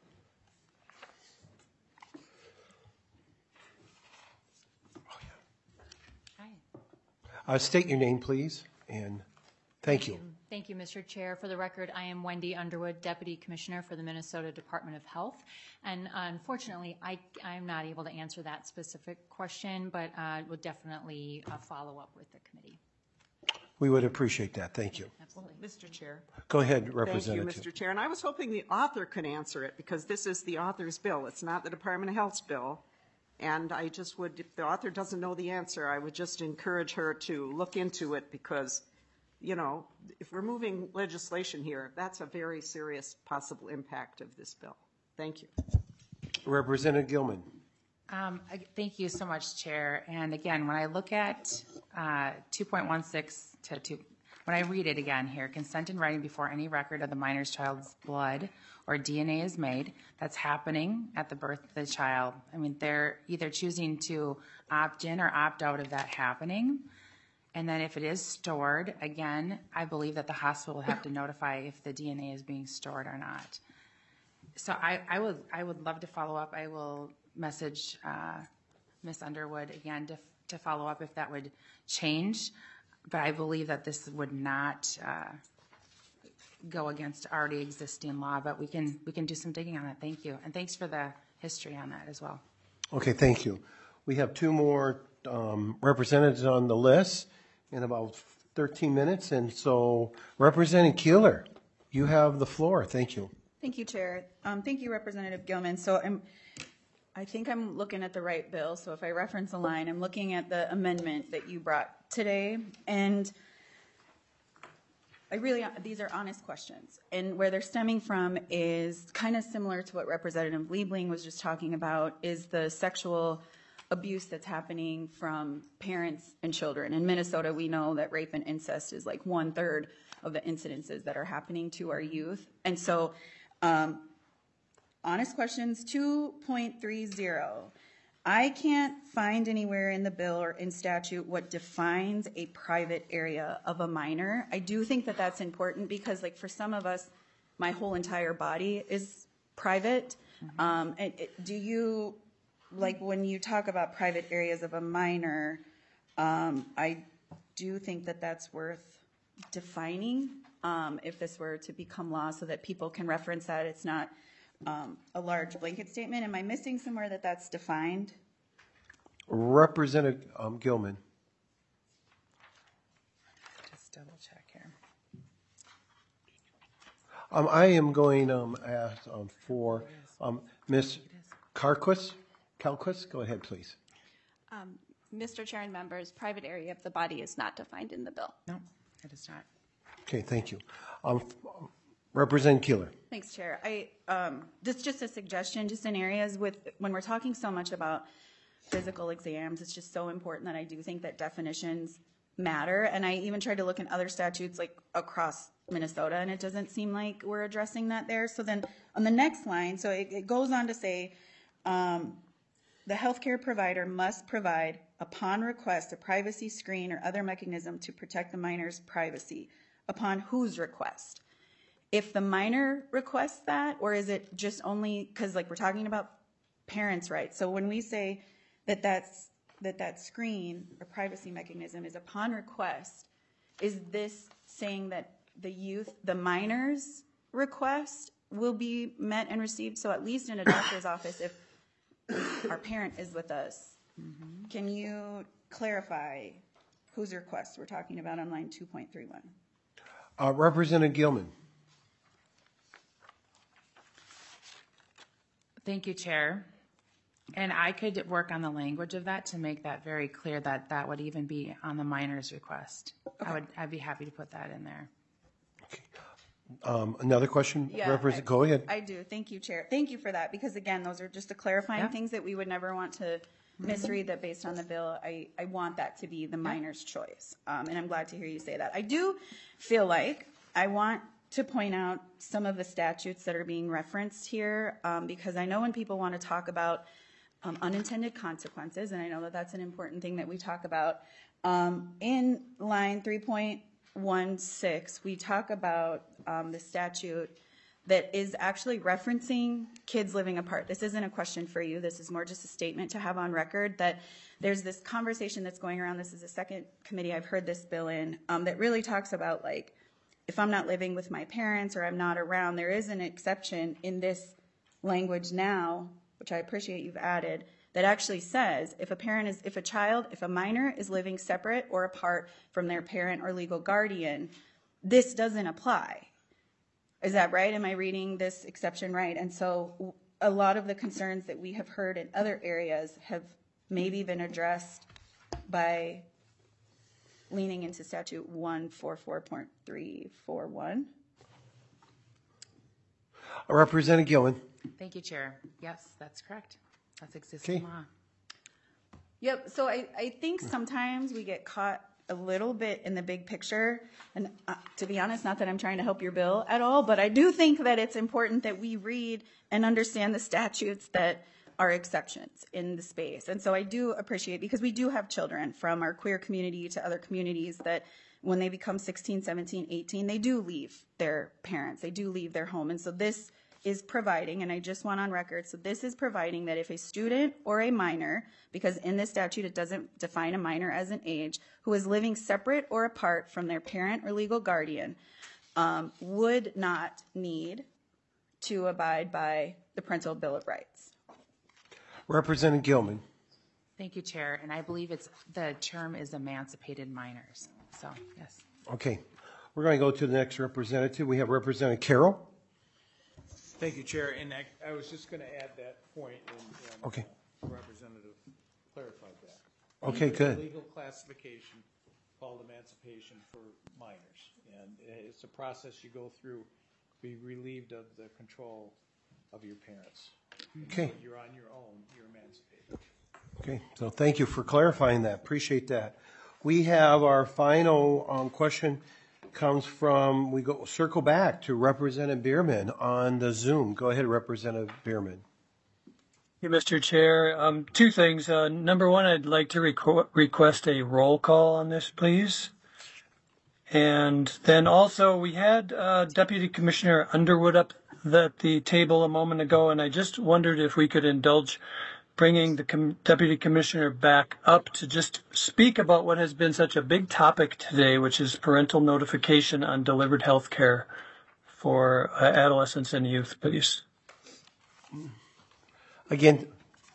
Oh, yeah. Hi. Uh, state your name, please, and thank you. Thank you, Mister Chair. For the record, I am Wendy Underwood, Deputy Commissioner for the Minnesota Department of Health. And uh, unfortunately, I, I'm not able to answer that specific question, but uh, will definitely uh, follow up with the committee. We would appreciate that. Thank you. Absolutely. Mister Chair. Go ahead, Representative. Thank you, Mister Chair. And I was hoping the author could answer it, because this is the author's bill. It's not the Department of Health's bill. And I just would, if the author doesn't know the answer, I would just encourage her to look into it because, you know, if we're moving legislation here, that's a very serious possible impact of this bill. Thank you. Representative Gilman. Um, I- Thank you so much, Chair. And again, when I look at uh, two point one six to two, when I read it again here, consent in writing before any record of the minor's child's blood or D N A is made, that's happening at the birth of the child. I mean, they're either choosing to opt in or opt out of that happening. And then if it is stored, again, I believe that the hospital will have to notify if the D N A is being stored or not. So I, I would I would love to follow up. I will message uh, Miz Underwood again to, to follow up if that would change. But I believe that this would not uh, go against already existing law. But we can we can do some digging on that. Thank you, and thanks for the history on that as well. Okay, thank you. We have two more um, representatives on the list in about thirteen minutes, and so Representative Keeler, you have the floor. Thank you. Thank you, Chair. Um, thank you, Representative Gilman. So I'm, I think I'm looking at the right bill. So if I reference a line, I'm looking at the amendment that you brought today, and I really, these are honest questions. And where they're stemming from is kind of similar to what Representative Liebling was just talking about, is the sexual abuse that's happening from parents and children. In Minnesota, we know that rape and incest is like one third of the incidences that are happening to our youth. And so, um, honest questions, two point three zero. I can't find anywhere in the bill or in statute what defines a private area of a minor. I do think that that's important because, like, for some of us, my whole entire body is private. Mm-hmm. Um, and it, do you, like, when you talk about private areas of a minor, um, I do think that that's worth defining um, if this were to become law so that people can reference that. It's not um, a large blanket statement. Am I missing somewhere that that's defined? Representative um, Gilman. Just double check here. Um, I am going um, ask um, for um, Miz Carquis. Calquis, go ahead, please. Um, Mister Chair and members, private area of the body is not defined in the bill. No, it is not. Okay, thank you. Um, Representative Keeler. Thanks, Chair. I um, this is just a suggestion, just in areas with when we're talking so much about physical exams, it's just so important that I do think that definitions matter. And I even tried to look in other statutes like across Minnesota, and it doesn't seem like we're addressing that there. So then on the next line, so it, it goes on to say, um, the healthcare provider must provide, upon request, a privacy screen or other mechanism to protect the minor's privacy. Upon whose request? If the minor requests that, or is it just only, because like we're talking about parents' rights. So when we say that that's, that that screen or privacy mechanism is upon request, is this saying that the youth, the minor's request will be met and received? So at least in a doctor's office, if our parent is with us, mm-hmm. Can you clarify whose request we're talking about on line two point three one? Uh, Representative Gilman. Thank you, Chair. And I could work on the language of that to make that very clear that that would even be on the minor's request. Okay. I would, I'd be happy to put that in there. Okay. Um, another question, yeah, Representative, I, go ahead. I do. Thank you, Chair. Thank you for that, because again, those are just the clarifying yeah. things that we would never want to misread, that based on the bill, I, I want that to be the minor's choice. Um, and I'm glad to hear you say that. I do feel like I want to point out some of the statutes that are being referenced here, um, because I know when people want to talk about um, unintended consequences, and I know that that's an important thing that we talk about, um, in line three point one six, we talk about um, the statute that is actually referencing kids living apart. This isn't a question for you. This is more just a statement to have on record that there's this conversation that's going around. This is the second committee I've heard this bill in um, that really talks about, like, if I'm not living with my parents or I'm not around, there is an exception in this language now, which I appreciate you've added, that actually says if a parent is, if a child, if a minor is living separate or apart from their parent or legal guardian, this doesn't apply. Is that right? Am I reading this exception right? And so a lot of the concerns that we have heard in other areas have maybe been addressed by leaning into statute one forty-four point three four one. Representative Gilman. Thank you, Chair. Yes, that's correct. That's existing Okay. law. Yep, so I, I think sometimes we get caught a little bit in the big picture. And uh, to be honest, not that I'm trying to help your bill at all, but I do think that it's important that we read and understand the statutes that are exceptions in the space. And so I do appreciate, because we do have children from our queer community to other communities that when they become sixteen, seventeen, eighteen, they do leave their parents, they do leave their home. And so this is providing, and I just want on record, so this is providing that if a student or a minor, because in this statute it doesn't define a minor as an age, who is living separate or apart from their parent or legal guardian, um, would not need to abide by the Parental Bill of Rights. Representative Gilman. Thank you, Chair. And I believe it's, the term is emancipated minors. So, yes. Okay. We're going to go to the next representative. We have Representative Carroll. Thank you, Chair. And I, I was just going to add that point, and, and Okay. uh, Representative clarified that. Okay, There's good. a legal classification called emancipation for minors, and it's a process you go through, be relieved of the control of your parents. Okay. When you're on your own, you're emancipated. Okay, so thank you for clarifying that. Appreciate that. We have our final um, question comes from, we go circle back to Representative Bierman on the Zoom. Go ahead, Representative Bierman. Hey, Mister Chair. Um, two things. Uh, number one, I'd like to requ- request a roll call on this, please. And then also, we had uh, Deputy Commissioner Underwood up at the table a moment ago, and I just wondered if we could indulge bringing the com- Deputy Commissioner back up to just speak about what has been such a big topic today, which is parental notification on delivered health care for uh, adolescents and youth, please. Again,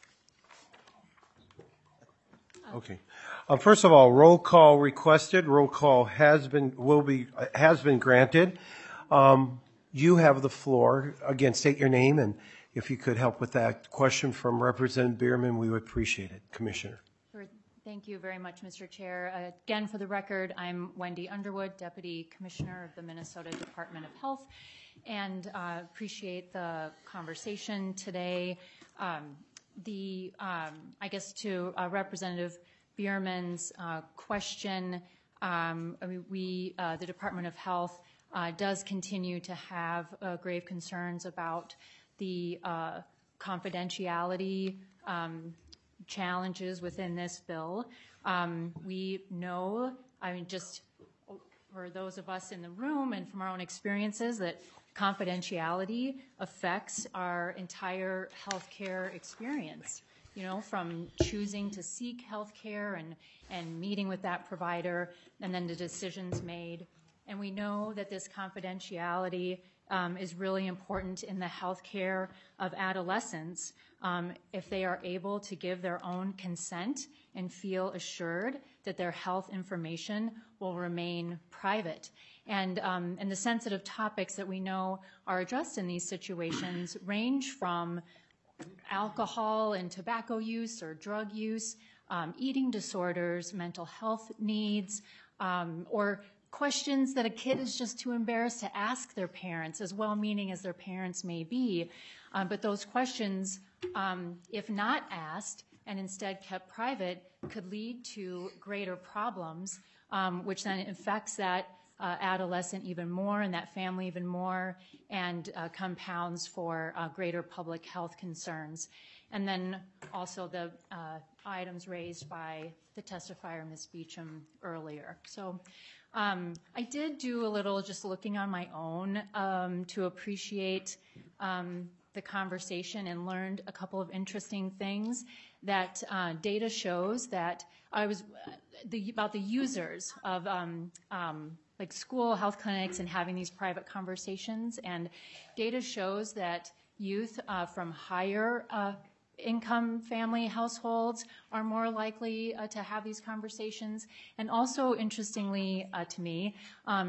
okay. Uh, first of all, roll call requested. Roll call has been will be uh, has been granted. Um, you have the floor. Again, state your name, and if you could help with that question from Representative Bierman, we would appreciate it, Commissioner. Sure. Thank you very much, Mister Chair. Uh, again, for the record, I'm Wendy Underwood, Deputy Commissioner of the Minnesota Department of Health, and uh, appreciate the conversation today. Um, the, um, I guess to uh, Representative Bierman's uh, question, um, I mean, we, uh, the Department of Health uh, does continue to have uh, grave concerns about the uh, confidentiality um, challenges within this bill. Um, we know, I mean, just for those of us in the room and from our own experiences, that confidentiality affects our entire healthcare experience, you know, from choosing to seek healthcare and, and meeting with that provider, and then the decisions made. And we know that this confidentiality um, is really important in the healthcare of adolescents um, if they are able to give their own consent and feel assured that their health information will remain private. And, um, and the sensitive topics that we know are addressed in these situations range from alcohol and tobacco use or drug use, um, eating disorders, mental health needs, um, or questions that a kid is just too embarrassed to ask their parents, as well-meaning as their parents may be. Um, but those questions, um, if not asked and instead kept private, could lead to greater problems, um, which then affects that uh, adolescent even more and that family even more, and uh, compounds for uh, greater public health concerns. And then also the uh, items raised by the testifier, Miz Beecham, earlier. So um, I did do a little just looking on my own um, to appreciate um, the conversation, and learned a couple of interesting things. That uh, data shows that I was uh, the, about the users of um, um, like school health clinics and having these private conversations, and data shows that youth uh, from higher uh, income family households are more likely uh, to have these conversations. And also, interestingly uh, to me, um,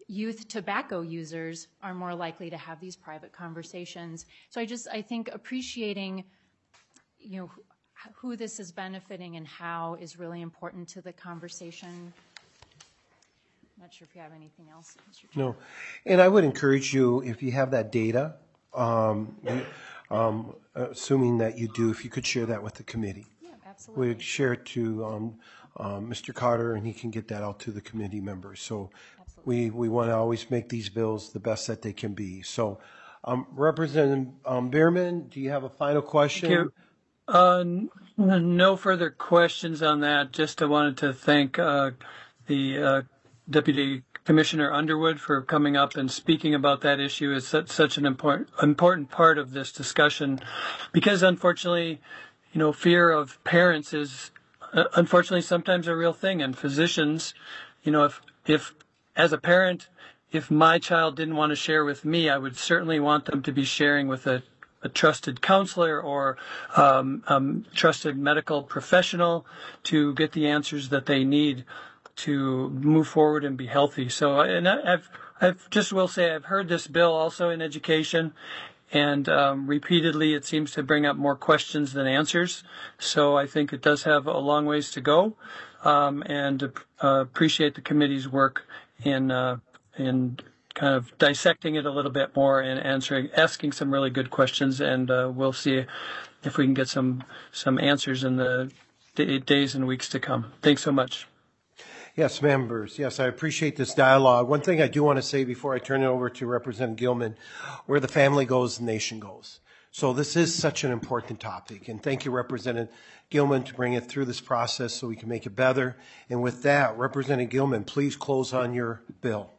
youth tobacco users are more likely to have these private conversations. So I just, I think appreciating, you know, who this is benefiting and how is really important to the conversation. I'm not sure if you have anything else, Mister Chair. No. And I would encourage you, if you have that data, um, you- um, assuming that you do, if you could share that with the committee. Yeah, absolutely. We'd share it to um, um, Mister Carter, and he can get that out to the committee members. So we, we want to always make these bills the best that they can be. So um, Representative um, Bierman, do you have a final question? Thank you. Uh, n- no further questions on that. Just I wanted to thank uh, the uh, Deputy Commissioner Underwood for coming up and speaking about that issue. It's such, such an important important part of this discussion, because unfortunately, you know, fear of parents is uh, unfortunately sometimes a real thing. And physicians, you know, if if as a parent, if my child didn't want to share with me, I would certainly want them to be sharing with a a trusted counselor or um, um, trusted medical professional to get the answers that they need to move forward and be healthy. So, and I, I've, I've just will say I've heard this bill also in education, and um, repeatedly it seems to bring up more questions than answers. So I think it does have a long ways to go, um, and uh, appreciate the committee's work in uh, in kind of dissecting it a little bit more and answering, asking some really good questions, and uh, we'll see if we can get some some answers in the d- days and weeks to come. Thanks so much. Yes, members. Yes, I appreciate this dialogue. One thing I do want to say before I turn it over to Representative Gilman, where the family goes, the nation goes. So this is such an important topic, and thank you, Representative Gilman, to bring it through this process so we can make it better. And with that, Representative Gilman, please close on your bill.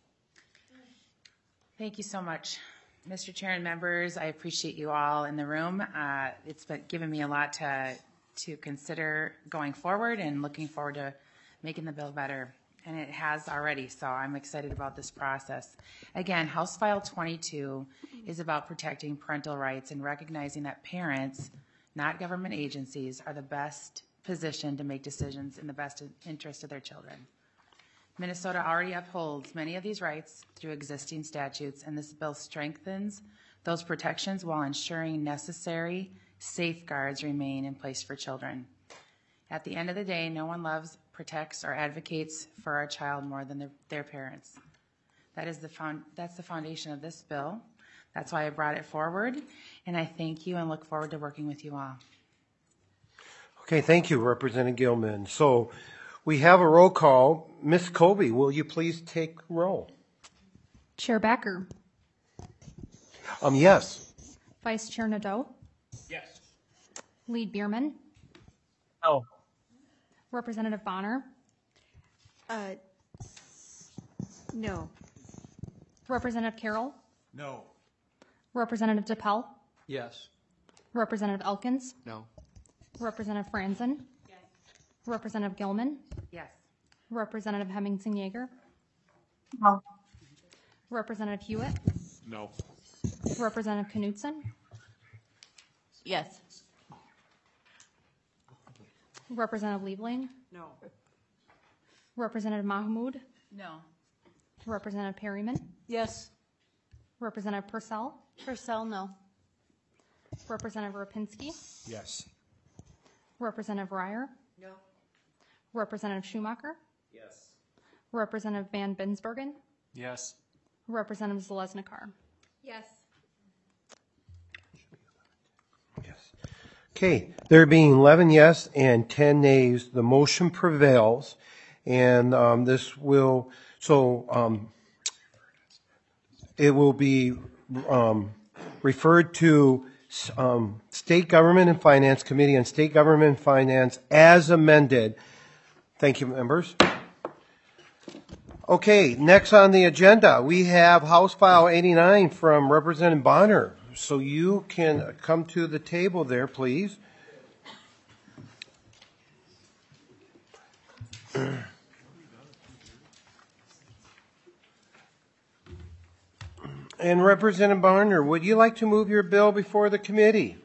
Thank you so much, Mister Chair and members. I appreciate you all in the room. Uh, it's been given me a lot to to consider going forward, and looking forward to making the bill better. And it has already, so I'm excited about this process. Again, House File twenty-two is about protecting parental rights and recognizing that parents, not government agencies, are the best positioned to make decisions in the best interest of their children. Minnesota already upholds many of these rights through existing statutes, and this bill strengthens those protections while ensuring necessary safeguards remain in place for children. At the end of the day, no one loves, protects, or advocates for our child more than their, their parents. That is the found, that's the foundation of this bill. That's why I brought it forward, and I thank you and look forward to working with you all. Okay, thank you, Representative Gilman. So we have a roll call. Miz Colby, will you please take roll? Chair Backer. Um, yes. Vice Chair Nadeau. Yes. Lead Bierman. No. Representative Bonner. Uh, no. Representative Carroll. No. Representative DePel. Yes. Representative Elkins. No. Representative Franzen. Yes. Representative Gilman. Yes. Representative Hemmingson-Yager. No. Representative Hewitt. No. Representative Knudsen. Yes. Representative Liebling. No. Representative Mahmoud. No. Representative Perryman. Yes. Representative Purcell. Purcell, no. Representative Rapinski. Yes. Representative Ryer. No. Representative Schumacher. Yes. Representative Van Binsbergen. Yes. Representative Zalesnikar. Yes. Okay, there being eleven yes and ten nays, the motion prevails. And um, this will, so um, it will be um, referred to um, State Government and Finance Committee and State Government and Finance as amended. Thank you, members. Okay, next on the agenda, we have House File eighty-nine from Representative Bonner. So you can come to the table there, please. And Representative Bonner, would you like to move your bill before the committee?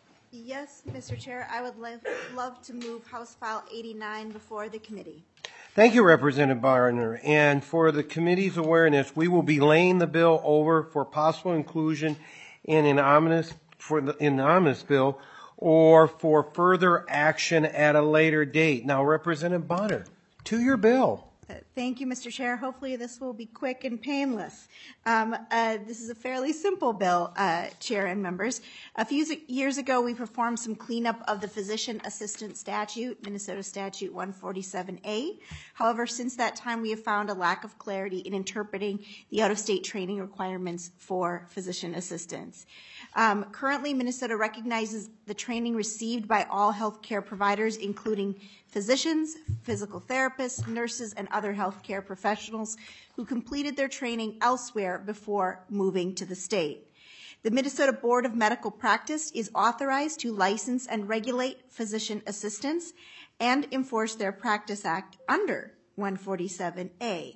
Yes, Mister Chair, I would love, love to move House File eighty-nine before the committee. Thank you, Representative Barner. And for the committee's awareness, we will be laying the bill over for possible inclusion in an omnibus for the in the omnibus bill or for further action at a later date. Now, Representative Bonner, to your bill. Uh, Thank you, Mister Chair. Hopefully this will be quick and painless. Um, uh, this is a fairly simple bill, uh, Chair and members. A few z- years ago, we performed some cleanup of the physician assistant statute, Minnesota Statute one forty-seven A. However, since that time, we have found a lack of clarity in interpreting the out-of-state training requirements for physician assistants. Um, currently, Minnesota recognizes the training received by all healthcare providers, including physicians, physical therapists, nurses, and other healthcare professionals who completed their training elsewhere before moving to the state. The Minnesota Board of Medical Practice is authorized to license and regulate physician assistants and enforce their Practice Act under one forty-seven A.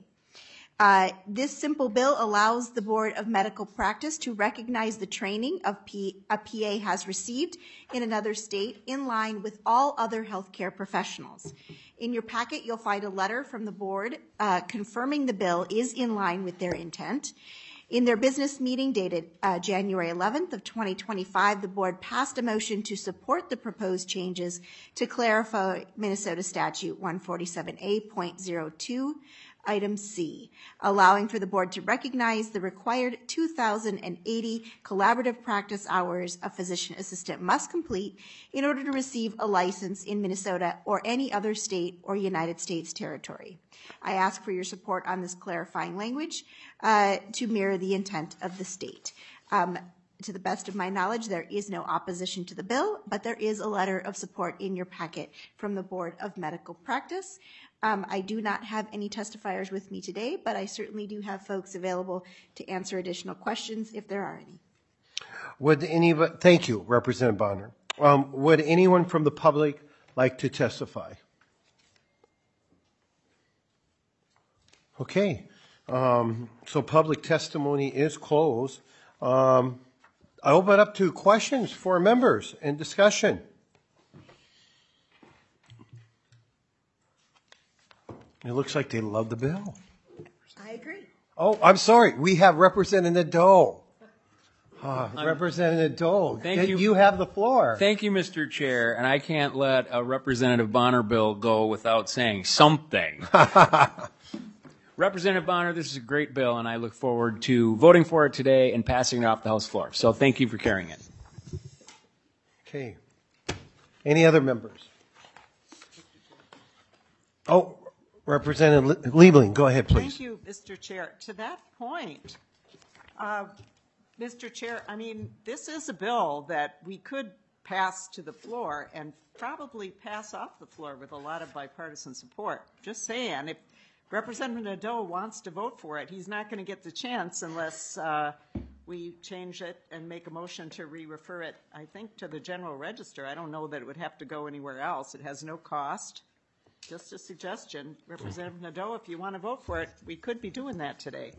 Uh, this simple bill allows the Board of Medical Practice to recognize the training of P- a P A has received in another state in line with all other healthcare professionals. In your packet, you'll find a letter from the board uh, confirming the bill is in line with their intent. In their business meeting dated uh, January eleventh of twenty twenty-five, the board passed a motion to support the proposed changes to clarify Minnesota Statute one forty-seven A point zero two, item C, allowing for the board to recognize the required two thousand eighty collaborative practice hours a physician assistant must complete in order to receive a license in Minnesota or any other state or United States territory. I ask for your support on this clarifying language uh, to mirror the intent of the state. Um, to the best of my knowledge, there is no opposition to the bill, but there is a letter of support in your packet from the Board of Medical Practice. Um, I do not have any testifiers with me today, but I certainly do have folks available to answer additional questions if there are any. Would any, thank you, Representative Bonner. Um, would anyone from the public like to testify? Okay, um, so public testimony is closed. Um, I open it up to questions for members and discussion. It looks like they love the bill. I agree. Oh, I'm sorry. We have Representative Dole. Uh, Representative Dole, Thank you. You have the floor. Thank you, Mister Chair, and I can't let a Representative Bonner bill go without saying something. Representative Bonner, this is a great bill, and I look forward to voting for it today and passing it off the House floor. So thank you for carrying it. Okay. Any other members? Oh, Representative Liebling, go ahead, please. Thank you, Mister Chair. To that point, uh, Mister Chair, I mean, this is a bill that we could pass to the floor and probably pass off the floor with a lot of bipartisan support. Just saying, if Representative Nadeau wants to vote for it, he's not going to get the chance unless uh, we change it and make a motion to re-refer it, I think, to the General Register. I don't know that it would have to go anywhere else. It has no cost. Just a suggestion. Representative Nadeau, if you want to vote for it, we could be doing that today.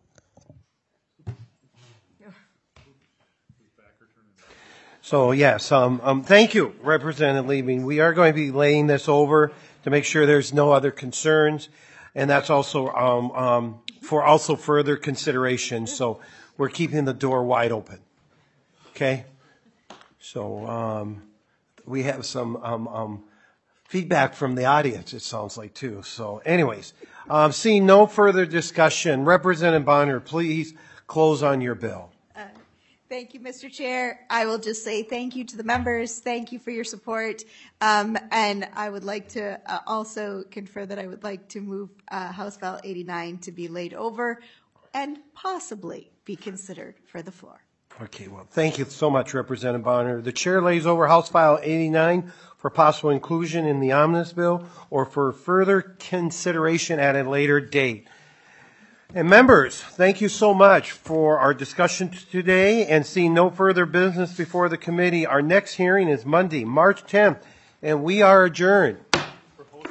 So, yes, um, um, thank you, Representative Liebling. We are going to be laying this over to make sure there's no other concerns, and that's also um, um, for also further consideration. So we're keeping the door wide open. Okay? So um, we have some um, um, feedback from the audience, it sounds like, too. So anyways, um, seeing no further discussion, Representative Bonner, please close on your bill. Thank you, Mister Chair. I will just say thank you to the members. Thank you for your support. Um, and I would like to uh, also confer that I would like to move uh, House File eighty-nine to be laid over and possibly be considered for the floor. Okay, well, thank you so much, Representative Bonner. The chair lays over House File eighty-nine for possible inclusion in the omnibus bill or for further consideration at a later date. And members, thank you so much for our discussion today, and seeing no further business before the committee. Our next hearing is Monday, March tenth, and we are adjourned.